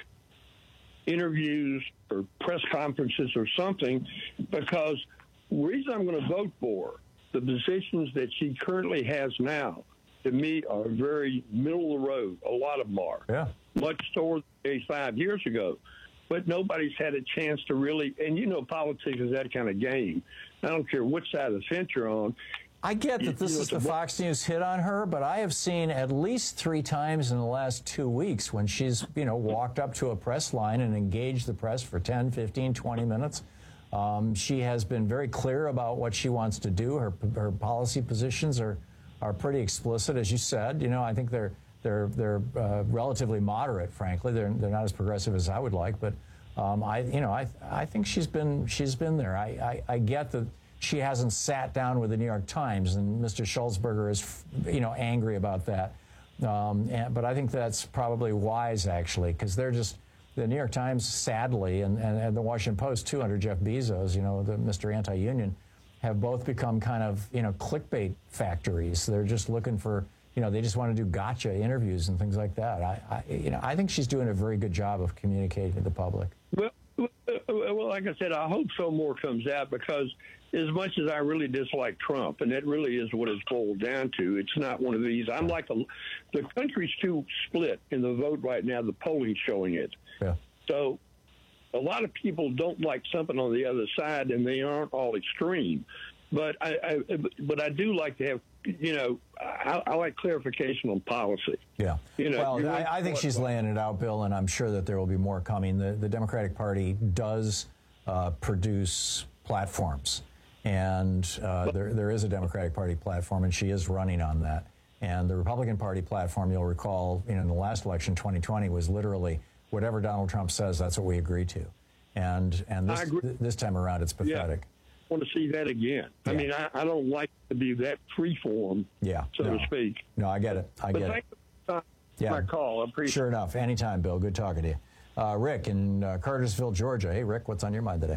Speaker 14: interviews or press conferences or something? Because the reason I'm going to vote for the positions that she currently has now, to me, are very middle of the road. A lot of them are.
Speaker 18: Yeah.
Speaker 14: Much slower than five years ago. But nobody's had a chance to really, and you know, politics is that kind of game. I don't care which side of the fence you're on.
Speaker 18: I get that this
Speaker 14: you know,
Speaker 18: is the Fox News hit on her, but I have seen at least three times in the last two weeks when she's, you know, walked up to a press line and engaged the press for ten, fifteen, twenty minutes. Um, she has been very clear about what she wants to do. Her her policy positions are are pretty explicit, as you said. You know, I think they're they're they're uh, relatively moderate, frankly. They're they're not as progressive as I would like, but um, I you know I I think she's been she's been there. I, I I get that she hasn't sat down with the New York Times, and Mister Schultzberger is you know angry about that. Um, and, but I think that's probably wise, actually, because they're just. The New York Times, sadly, and, and, and the Washington Post, too, under Jeff Bezos, you know, the Mister Anti-Union, have both become kind of, you know, clickbait factories. They're just looking for, you know, they just want to do gotcha interviews and things like that. I, I you know, I think she's doing a very good job of communicating to the public.
Speaker 14: Well, well, like I said, I hope so more comes out, because as much as I really dislike Trump, and that really is what it's boiled down to, it's not one of these. I'm like, a, the country's too split in the vote right now. The polling's showing it.
Speaker 18: Yeah.
Speaker 14: So a lot of people don't like something on the other side, and they aren't all extreme. But I, I but I do like to have, you know, I, I like clarification on policy.
Speaker 18: Yeah.
Speaker 14: You know,
Speaker 18: well, I, I think she's laying it out, Bill, and I'm sure that there will be more coming. The, the Democratic Party does uh, produce platforms, and uh, there there is a Democratic Party platform, and she is running on that. And the Republican Party platform, you'll recall, you know, in the last election, twenty twenty, was literally whatever Donald Trump says, that's what we agree to. And and this this time around, it's pathetic.
Speaker 14: Yeah. I want to see that again. Yeah. I mean, I, I don't like to be that free form,
Speaker 18: yeah,
Speaker 14: so
Speaker 18: no.
Speaker 14: to speak.
Speaker 18: No, I get it. I
Speaker 14: but
Speaker 18: get
Speaker 14: thank
Speaker 18: it.
Speaker 14: you for yeah. my call. I appreciate
Speaker 18: Sure
Speaker 14: it.
Speaker 18: enough. Anytime, Bill. Good talking to you. Uh, Rick in uh, Cartersville, Georgia. Hey, Rick, what's on your mind today?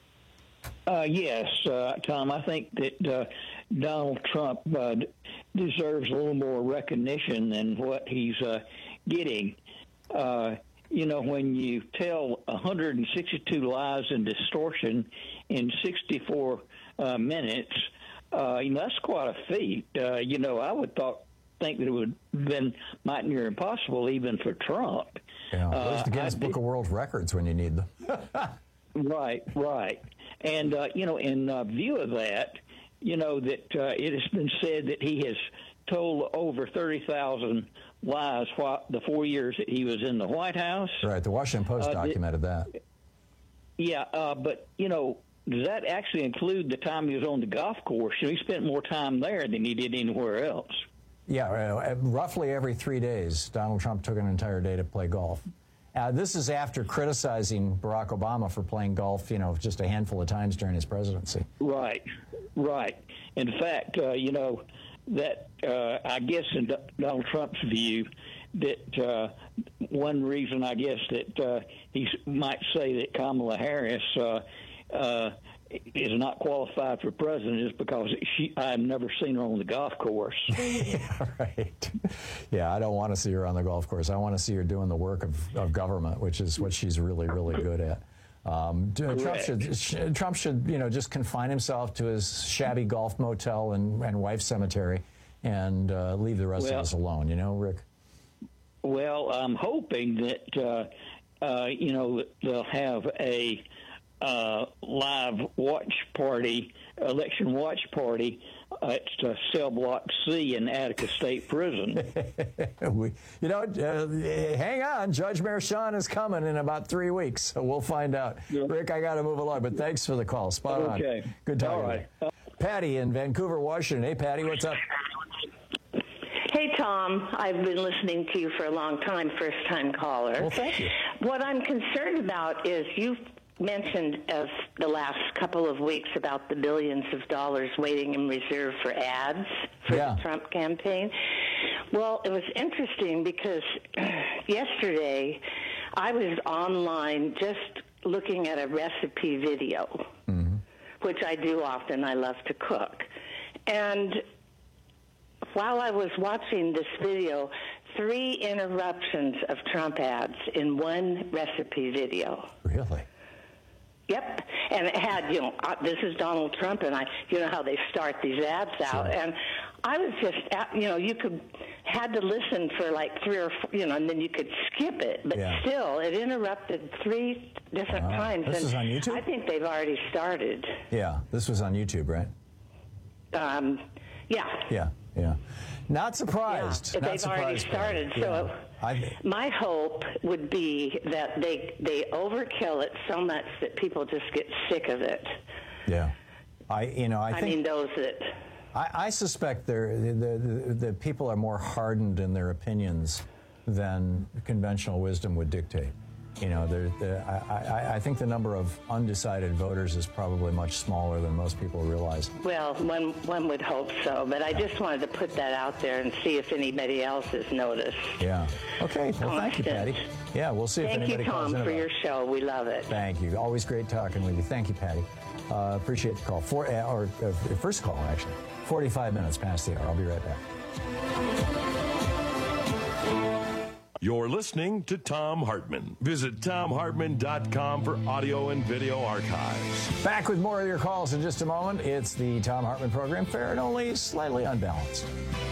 Speaker 15: Uh, yes, uh, Tom, I think that uh, Donald Trump uh, d- deserves a little more recognition than what he's uh, getting. Uh, you know, when you tell one hundred sixty-two lies and distortion in sixty-four uh, minutes, uh, you know, that's quite a feat. Uh, you know, I would thought think that it would have been might near impossible even for Trump.
Speaker 18: Yeah, where's the Guinness
Speaker 15: uh,
Speaker 18: Book of World Records when you need them?
Speaker 15: Right, right. And, uh, you know, in uh, view of that, you know, that uh, it has been said that he has told over thirty thousand lies while the four years that he was in the White House.
Speaker 18: Right, the Washington Post
Speaker 15: uh,
Speaker 18: documented that.
Speaker 15: Yeah, uh, but, you know, does that actually include the time he was on the golf course? You know, he spent more time there than he did anywhere else.
Speaker 18: Yeah, uh, roughly every three days, Donald Trump took an entire day to play golf. Uh, this is after criticizing Barack Obama for playing golf, you know, just a handful of times during his presidency.
Speaker 15: Right, right. In fact, uh, you know, that uh, I guess in D- Donald Trump's view, that uh, one reason I guess that uh, he might say that Kamala Harris uh, uh, is not qualified for president is because she I've never seen her on the golf course.
Speaker 18: Yeah, right. Yeah, I don't want to see her on the golf course. I want to see her doing the work of, of government, which is what she's really, really good at. Um, Trump should, sh- Trump should, you know, just confine himself to his shabby golf motel and, and wife's cemetery, and uh, leave the rest
Speaker 15: well,
Speaker 18: of us alone. You know, Rick.
Speaker 15: Well, I'm hoping that uh, uh, you know they'll have a uh, live watch party, election watch party at uh, cell block C in Attica State Prison.
Speaker 18: we, you know, uh, hang on. Judge Merchan is coming in about three weeks, so we'll find out. Yeah. Rick, I got to move along, but thanks for the call. Spot on.
Speaker 15: Okay.
Speaker 18: Good talking.
Speaker 15: All right.
Speaker 18: to you. Patty in Vancouver, Washington. Hey, Patty, what's up?
Speaker 16: Hey, Tom. I've been listening to you for a long time, first-time caller.
Speaker 18: Well, thank you.
Speaker 16: What I'm concerned about is you've mentioned of the last couple of weeks about the billions of dollars waiting in reserve for ads for
Speaker 18: yeah.
Speaker 16: the Trump campaign. Well, it was interesting because yesterday I was online just looking at a recipe video, mm-hmm. which I do often. I love to cook. And while I was watching this video, three interruptions of Trump ads in one recipe video.
Speaker 18: Really?
Speaker 16: Yep. And it had, you know, uh, this is Donald Trump, and I, you know how they start these ads out. Sure. And I was just, at, you know, you could, had to listen for like three or four, you know, and then you could skip it. But yeah. still, it interrupted three different uh, times.
Speaker 18: This
Speaker 16: and
Speaker 18: is on YouTube?
Speaker 16: I think they've already started.
Speaker 18: Yeah. This was on YouTube, right?
Speaker 16: Um, yeah.
Speaker 18: Yeah, yeah. Not surprised.
Speaker 16: Yeah,
Speaker 18: Not
Speaker 16: they've
Speaker 18: surprised
Speaker 16: already started.
Speaker 18: Yeah.
Speaker 16: So
Speaker 18: I,
Speaker 16: my hope would be that they they overkill it so much that people just get sick of it.
Speaker 18: Yeah, I you know I,
Speaker 16: I
Speaker 18: think,
Speaker 16: mean those that.
Speaker 18: I, I suspect they're, the, the the people are more hardened in their opinions than conventional wisdom would dictate. You know, they're, they're, I, I, I think the number of undecided voters is probably much smaller than most people realize.
Speaker 16: Well, one one would hope so, but I just wanted to put that out there and see if anybody else has noticed.
Speaker 18: Yeah. Okay. Well,
Speaker 16: Constant.
Speaker 18: Thank you, Patty. Yeah, we'll see if
Speaker 16: thank
Speaker 18: anybody
Speaker 16: you,
Speaker 18: calls
Speaker 16: Tom,
Speaker 18: in
Speaker 16: for
Speaker 18: about
Speaker 16: your
Speaker 18: it.
Speaker 16: show. We love it.
Speaker 18: Thank you. Always great talking with you. Thank you, Patty. Uh, appreciate the call. Four, uh, or uh, first call, actually. forty-five minutes past the hour. I'll be right back.
Speaker 17: You're listening to Thom Hartmann. Visit Thom Hartmann dot com for audio and video archives.
Speaker 18: Back with more of your calls in just a moment. It's the Thom Hartmann program, fair and only slightly unbalanced.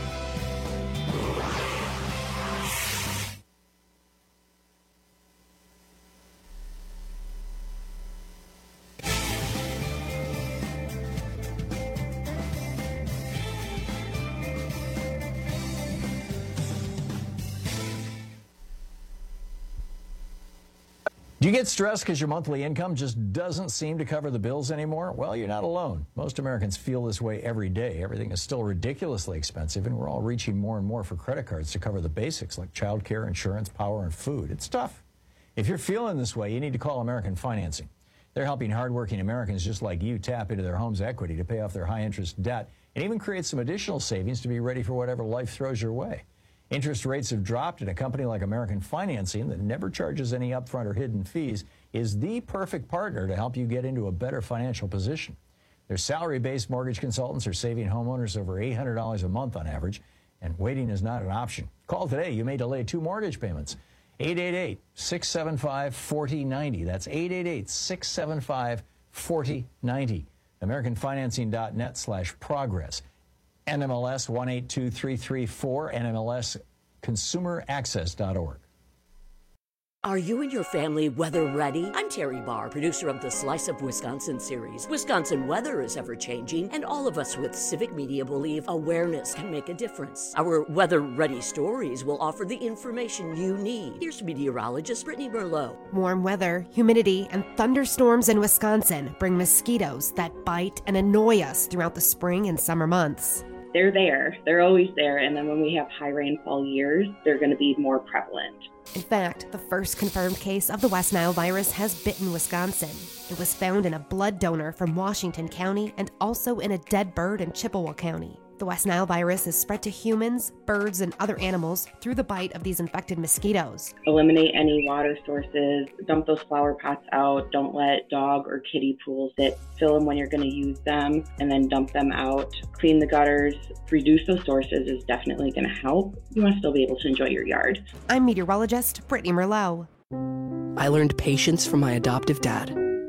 Speaker 18: Do you get stressed because your monthly income just doesn't seem to cover the bills anymore? Well, you're not alone. Most Americans feel this way every day. Everything is still ridiculously expensive, and we're all reaching more and more for credit cards to cover the basics like childcare, insurance, power, and food. It's tough. If you're feeling this way, you need to call American Financing. They're helping hardworking Americans just like you tap into their home's equity to pay off their high-interest debt and even create some additional savings to be ready for whatever life throws your way. Interest rates have dropped, and a company like American Financing that never charges any upfront or hidden fees is the perfect partner to help you get into a better financial position. Their salary-based mortgage consultants are saving homeowners over eight hundred dollars a month on average, and waiting is not an option. Call today. You may delay two mortgage payments. eight eight eight, six seven five, four zero nine zero. That's eight eight eight, six seven five, four zero nine zero. American Financing dot net slash progress. N M L S one eight two three three four, N M L S consumer access dot org.
Speaker 19: Are you and your family weather ready? I'm Terry Barr, producer of the Slice of Wisconsin series. Wisconsin weather is ever-changing, and all of us with Civic Media believe awareness can make a difference. Our weather-ready stories will offer the information you need. Here's meteorologist Brittany Merlot.
Speaker 20: Warm weather, humidity, and thunderstorms in Wisconsin bring mosquitoes that bite and annoy us throughout the spring and summer months.
Speaker 21: They're there. They're always there. And then when we have high rainfall years, they're going to be more prevalent.
Speaker 20: In fact, the first confirmed case of the West Nile virus has bitten Wisconsin. It was found in a blood donor from Washington County and also in a dead bird in Chippewa County. The West Nile virus is spread to humans, birds, and other animals through the bite of these infected mosquitoes.
Speaker 21: Eliminate any water sources, dump those flower pots out, don't let dog or kitty pools sit, fill them when you're going to use them, and then dump them out. Clean the gutters, reduce those sources is definitely going to help. You want to still be able to enjoy your yard.
Speaker 20: I'm meteorologist Brittany Merlot.
Speaker 22: I learned patience from my adoptive dad.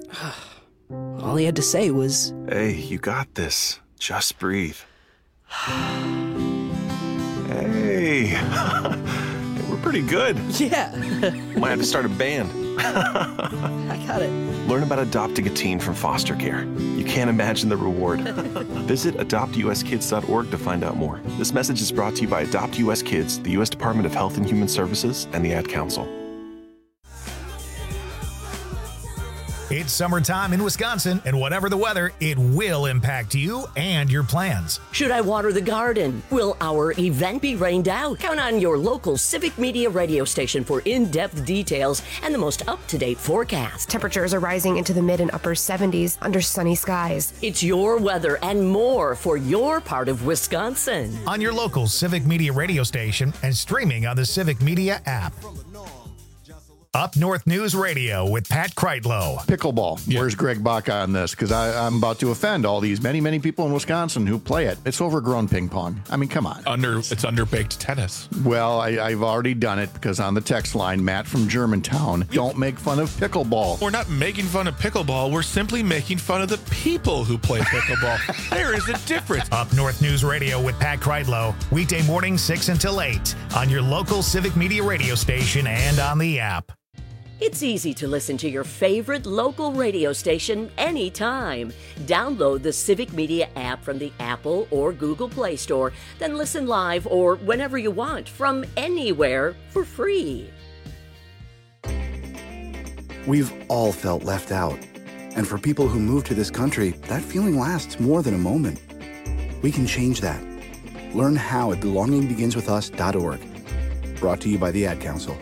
Speaker 22: All he had to say was,
Speaker 23: "Hey, you got this. Just breathe." Hey, we're pretty good.
Speaker 22: Yeah.
Speaker 23: Might have to start a band.
Speaker 22: I got it.
Speaker 23: Learn about adopting a teen from foster care. You can't imagine the reward. Visit adopt u s kids dot org to find out more. This message is brought to you by Adopt U S Kids, the U S Department of Health and Human Services, and the Ad Council.
Speaker 4: It's summertime in Wisconsin, and whatever the weather, it will impact you and your plans.
Speaker 19: Should I water the garden? Will our event be rained out? Count on your local Civic Media radio station for in-depth details and the most up-to-date forecast.
Speaker 20: Temperatures are rising into the mid and upper seventies under sunny skies.
Speaker 19: It's your weather and more for your part of Wisconsin.
Speaker 4: On your local Civic Media radio station and streaming on the Civic Media app. Up North News Radio with Pat Kreitlow.
Speaker 1: Pickleball. Yeah. Where's Greg Bach on this? Because I'm about to offend all these many, many people in Wisconsin who play it. It's overgrown ping pong. I mean, come on.
Speaker 8: Under It's underbaked tennis.
Speaker 1: Well, I, I've already done it because on the text line, Matt from Germantown, don't make fun of pickleball.
Speaker 8: We're not making fun of pickleball. We're simply making fun of the people who play pickleball. There is a difference.
Speaker 4: Up North News Radio with Pat Kreitlow. Weekday morning, six until eight on your local Civic Media radio station and on the app.
Speaker 19: It's easy to listen to your favorite local radio station anytime. Download the Civic Media app from the Apple or Google Play Store, then listen live or whenever you want from anywhere for free.
Speaker 2: We've all felt left out. And for people who move to this country, that feeling lasts more than a moment. We can change that. Learn how at belonging begins with us dot org. Brought to you by the Ad Council.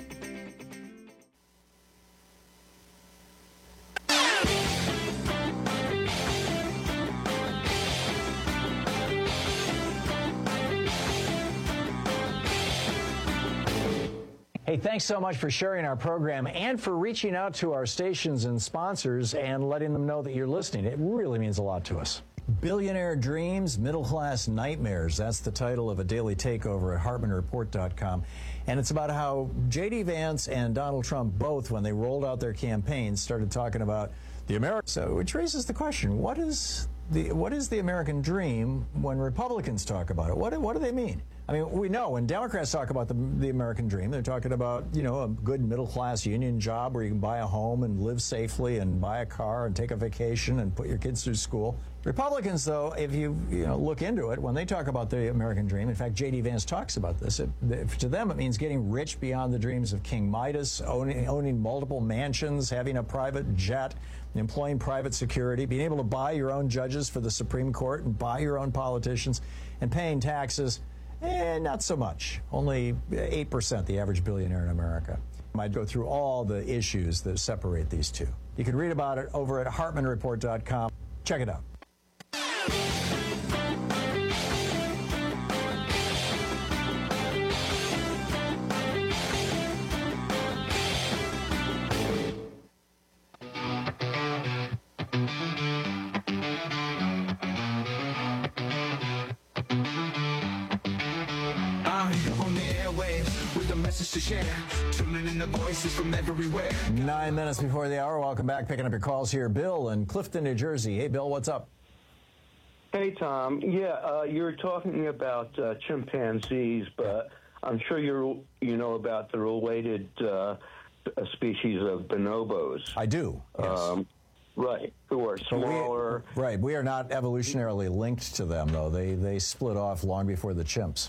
Speaker 5: Hey, thanks so much for sharing our program and for reaching out to our stations and sponsors and letting them know that you're listening. It really means a lot to us. Billionaire Dreams, Middle-Class Nightmares. That's the title of a daily takeover at Hartman Report dot com. And it's about how J D. Vance and Donald Trump both, when they rolled out their campaigns, started talking about the American. So which raises the question, what is the what is the American dream when Republicans talk about it? What, what do they mean? I mean, we know when Democrats talk about the, the American dream, they're talking about, you know, a good middle-class union job where you can buy a home and live safely and buy a car and take a vacation and put your kids through school. Republicans, though, if you, you know, look into it, when they talk about the American dream, in fact, J D. Vance talks about this, it, to them it means getting rich beyond the dreams of King Midas, owning, owning multiple mansions, having a private jet, employing private security, being able to buy your own judges for the Supreme Court and buy your own politicians, and paying taxes. Eh, not so much. Only eight percent, the average billionaire in America. I'd go through all the issues that separate these two. You can read about it over at Hartman Report dot com. Check it out.
Speaker 24: To share, tuning in the voices from everywhere.
Speaker 5: Nine minutes before the hour. Welcome back. Picking up your calls here. Bill in Clifton, New Jersey. Hey, Bill, what's up?
Speaker 14: Hey, Tom. Yeah, uh, you were talking about uh, chimpanzees, but I'm sure you you know about the related uh, species of bonobos.
Speaker 5: I do. Yes. Um,
Speaker 14: right. Who are smaller.
Speaker 5: We, right. We are not evolutionarily linked to them, though. They they split off long before the chimps.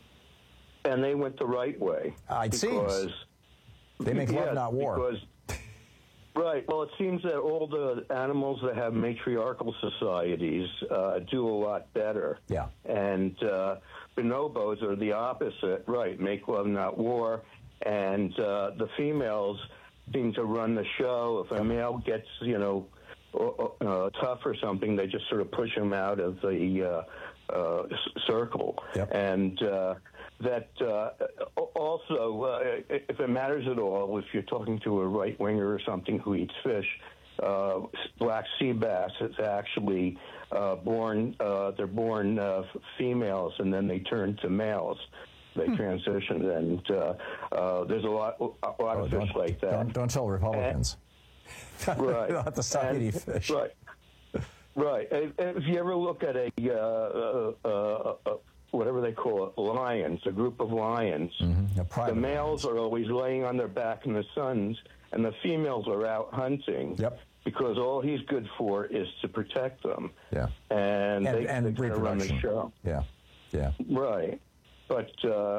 Speaker 14: And they went the right way.
Speaker 5: Uh, it
Speaker 14: because,
Speaker 5: seems. They make
Speaker 14: yeah,
Speaker 5: love, not war.
Speaker 14: Because, right. Well, it seems that all the animals that have matriarchal societies uh, do a lot better.
Speaker 5: Yeah.
Speaker 14: And uh, bonobos are the opposite. Right. Make love, not war. And uh, the females seem to run the show. If a male gets, you know, uh, tough or something, they just sort of push him out of the uh, uh, circle.
Speaker 5: Yep.
Speaker 14: And uh, that uh, also, uh, if it matters at all, if you're talking to a right-winger or something who eats fish, uh, black sea bass, it's actually uh, born, uh, they're born uh, females and then they turn to males. They hmm. transition, and uh, uh, there's a lot, a lot
Speaker 5: oh,
Speaker 14: of fish like that.
Speaker 5: Don't, don't tell Republicans.
Speaker 14: And, right.
Speaker 5: You don't have to stop
Speaker 14: and,
Speaker 5: eating fish.
Speaker 14: Right. Right. And if you ever look at a, uh, uh, uh, whatever they call it, lions, a group of lions,
Speaker 5: mm-hmm.
Speaker 14: the males are always laying on their back in the suns, and the females are out hunting.
Speaker 5: Yep.
Speaker 14: Because all he's good for is to protect them.
Speaker 5: Yeah.
Speaker 14: And,
Speaker 5: and
Speaker 14: they,
Speaker 5: and
Speaker 14: they run the show.
Speaker 5: Yeah. Yeah.
Speaker 14: Right. But, uh,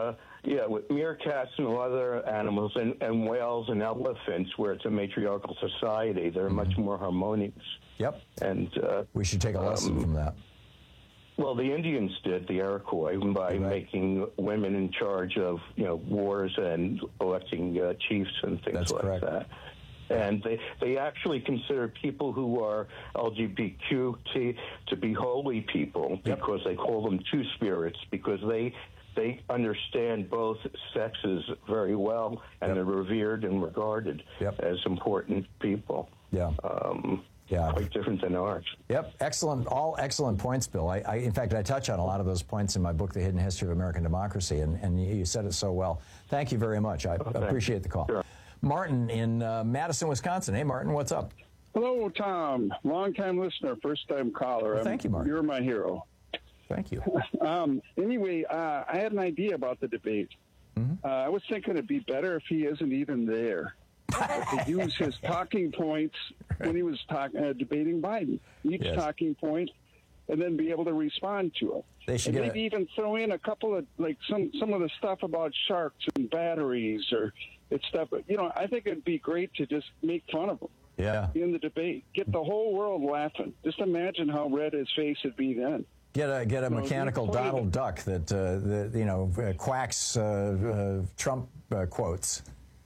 Speaker 14: Yeah, with meerkats and other animals, and, and whales and elephants, where it's a matriarchal society, they're mm-hmm. much more harmonious.
Speaker 18: Yep.
Speaker 14: And uh,
Speaker 18: we should take a lesson um, from that.
Speaker 14: Well, the Indians did, the Iroquois, by right. making women in charge of, you know, wars and electing uh, chiefs and things
Speaker 18: That's
Speaker 14: like
Speaker 18: correct.
Speaker 14: that. And they, they actually consider people who are L G B T Q to be holy people because yep. they call them two spirits, because they they understand both sexes very well, and yep. they're revered and regarded yep. as important people.
Speaker 18: Yeah.
Speaker 14: Um,
Speaker 18: Yeah,
Speaker 14: quite different than ours.
Speaker 18: Yep, excellent, all excellent points, Bill. I, I, in fact, I touch on a lot of those points in my book, The Hidden History of American Democracy, and, and you said it so well. Thank you very much. I oh, appreciate the call.
Speaker 14: Sure.
Speaker 18: Martin in uh, Madison, Wisconsin. Hey, Martin, what's up?
Speaker 3: Hello, Tom. Long-time listener, first-time caller.
Speaker 18: Well, thank you, Martin.
Speaker 3: You're my hero.
Speaker 18: Thank you.
Speaker 3: um, anyway, uh, I had an idea about the debate. Mm-hmm. Uh, I was thinking it'd be better if he isn't even there. To use his talking points when he was talk, uh, debating Biden, each yes. talking point, and then be able to respond to it.
Speaker 18: They should
Speaker 3: and
Speaker 18: get
Speaker 3: maybe
Speaker 18: a-
Speaker 3: even throw in a couple of like some some of the stuff about sharks and batteries or it's stuff. You know, I think it'd be great to just make fun of him.
Speaker 18: Yeah.
Speaker 3: In the debate, get the whole world laughing. Just imagine how red his face would be then.
Speaker 18: Get a get a
Speaker 3: you
Speaker 18: mechanical
Speaker 3: know,
Speaker 18: Donald Duck that uh, that you know uh, quacks uh, uh, Trump uh, quotes.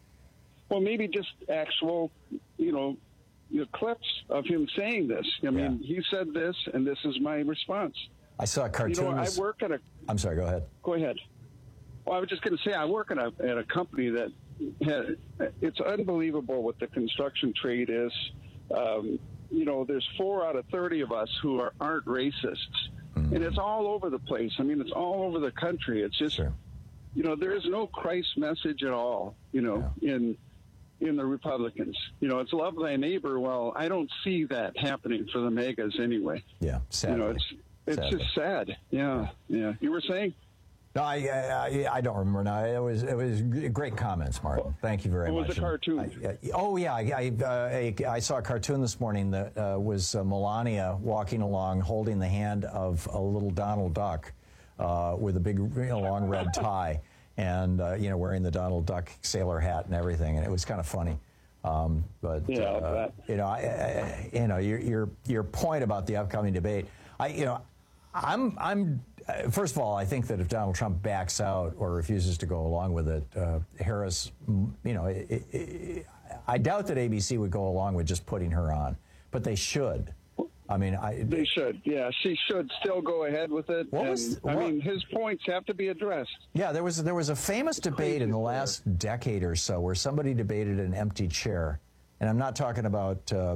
Speaker 3: Well, maybe just actual, you know, you know, clips of him saying this. I mean, yeah. he said this, and this is my response.
Speaker 18: I saw a cartoon.
Speaker 3: You know, I work at a.
Speaker 18: I'm sorry. Go ahead.
Speaker 3: Go ahead. Well, I was just going to say I work at a at a company that had, it's unbelievable what the construction trade is. Um, you know, there's four out of thirty of us who are aren't racists, mm-hmm. and it's all over the place. I mean, it's all over the country. It's just, sure. you know, there is no Christ message at all. You know, yeah. in in the Republicans. You know, it's love thy neighbor. Well, I don't see that happening for the MAGAs anyway.
Speaker 18: Yeah, sadly.
Speaker 3: You know, it's it's sadly. just sad. Yeah, yeah. You were saying?
Speaker 18: No, I, I I don't remember now. It was it was great comments, Martin. Thank you very
Speaker 3: much.
Speaker 18: It was
Speaker 3: a cartoon.
Speaker 18: I, I, oh yeah, I I, uh, I I saw a cartoon this morning that uh, was uh, Melania walking along, holding the hand of a little Donald Duck uh, with a big, you know, long red tie. And, uh, you know, wearing the Donald Duck sailor hat and everything. And it was kind of funny. Um, but,
Speaker 3: yeah,
Speaker 18: uh, you know, I, I, you know, your, your, your point about the upcoming debate, I, you know, I'm, I'm, uh, first of all, I think that if Donald Trump backs out or refuses to go along with it, uh, Harris, you know, it, it, it, I doubt that A B C would go along with just putting her on, but they should. I mean, I,
Speaker 3: they should. Yeah, she should still go ahead with it.
Speaker 18: What
Speaker 3: and,
Speaker 18: was,
Speaker 3: I
Speaker 18: what,
Speaker 3: mean, his points have to be addressed.
Speaker 18: Yeah, there was there was a famous
Speaker 3: it's
Speaker 18: debate in the last there. decade or so where somebody debated an empty chair, and I'm not talking about uh,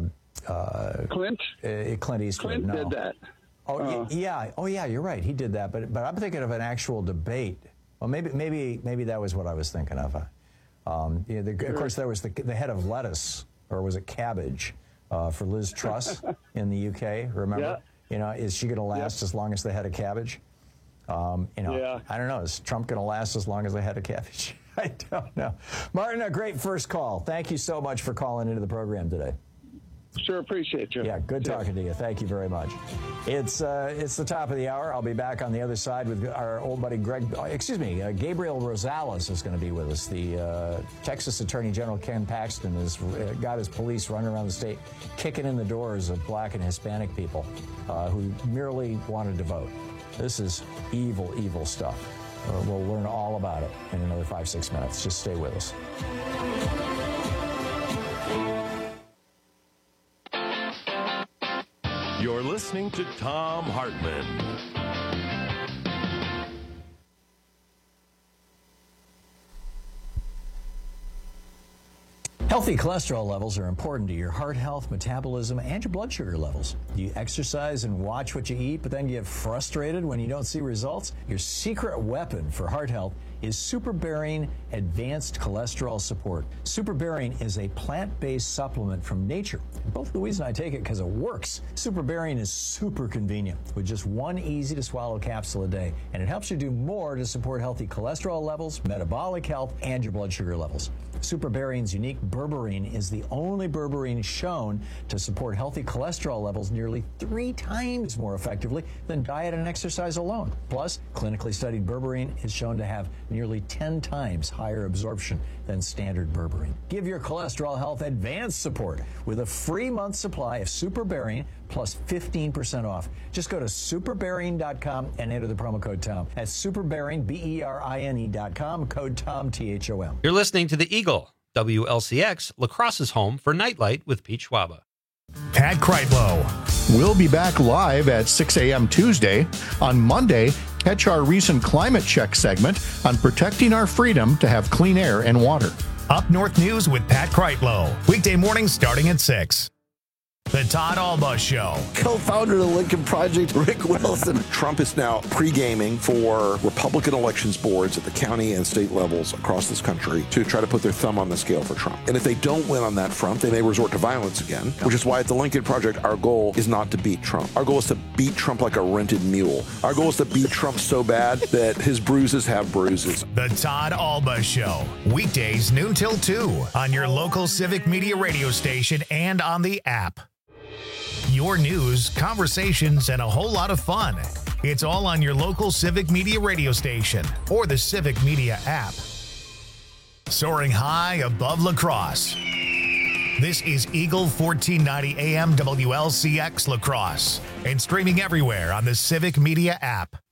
Speaker 18: uh,
Speaker 3: Clint.
Speaker 18: Uh, Clint Eastwood.
Speaker 3: Clint
Speaker 18: no.
Speaker 3: did that.
Speaker 18: Oh uh, yeah. Oh yeah. You're right. He did that. But but I'm thinking of an actual debate. Well, maybe maybe maybe that was what I was thinking of. Um, you know, the, of course, there was the the head of lettuce, or was it cabbage? Uh, for Liz Truss in the U K, remember?
Speaker 3: Yeah.
Speaker 18: You know, is she going to last yeah. as long as the head of cabbage? Um, you know,
Speaker 3: yeah.
Speaker 18: I don't know. Is Trump going to last as long as the head of cabbage? I don't know. Martin, a great first call. Thank you so much for calling into the program today.
Speaker 3: Sure, appreciate you.
Speaker 18: Yeah, good
Speaker 3: yeah.
Speaker 18: talking to you. Thank you very much. It's uh, it's the top of the hour. I'll be back on the other side with our old buddy Greg. Excuse me, uh, Gabriel Rosales is going to be with us. The uh, Texas Attorney General Ken Paxton has uh, got his police running around the state, kicking in the doors of black and Hispanic people uh, who merely wanted to vote. This is evil, evil stuff. Uh, we'll learn all about it in another five, six minutes. Just stay with us.
Speaker 17: You're listening to Thom Hartmann.
Speaker 18: Healthy cholesterol levels are important to your heart health, metabolism, and your blood sugar levels. You exercise and watch what you eat, but then get frustrated when you don't see results? Your secret weapon for heart health is SuperBarian Advanced Cholesterol Support. SuperBarian is a plant-based supplement from nature. Both Louise and I take it because it works. SuperBarian is super convenient with just one easy-to-swallow capsule a day, and it helps you do more to support healthy cholesterol levels, metabolic health, and your blood sugar levels.
Speaker 5: Superbearing's unique berberine is the only berberine shown to support healthy cholesterol levels nearly three times more effectively than diet and exercise alone. Plus, clinically studied berberine is shown to have nearly ten times higher absorption than standard berberine. Give your cholesterol health advanced support with a free month supply of Superbearing plus fifteen percent off. Just go to superbearing dot com and enter the promo code Tom. That's superbearing, B E R I N E dot com, code Tom, T H O M.
Speaker 12: You're listening to The Eagle, W L C X, La Crosse's home for Nightlight with Pete Schwaba.
Speaker 4: Pat Kreitlow.
Speaker 1: We'll be back live at six a.m. Tuesday. On Monday, catch our recent climate check segment on protecting our freedom to have clean air and water.
Speaker 4: Up North News with Pat Kreitlow. Weekday mornings starting at six. The Todd Alba Show.
Speaker 6: Co-founder of the Lincoln Project, Rick Wilson. Trump is now pre-gaming for Republican elections boards at the county and state levels across this country to try to put their thumb on the scale for Trump. And if they don't win on that front, they may resort to violence again, which is why at the Lincoln Project, our goal is not to beat Trump. Our goal is to beat Trump like a rented mule. Our goal is to beat Trump so bad that his bruises have bruises.
Speaker 4: The Todd Alba Show. Weekdays noon till two on your local Civic Media radio station and on the app. Your news, conversations, and a whole lot of fun. It's all on your local Civic Media radio station or the Civic Media app. Soaring high above La Crosse. This is Eagle fourteen ninety A M W L C X La Crosse and streaming everywhere on the Civic Media app.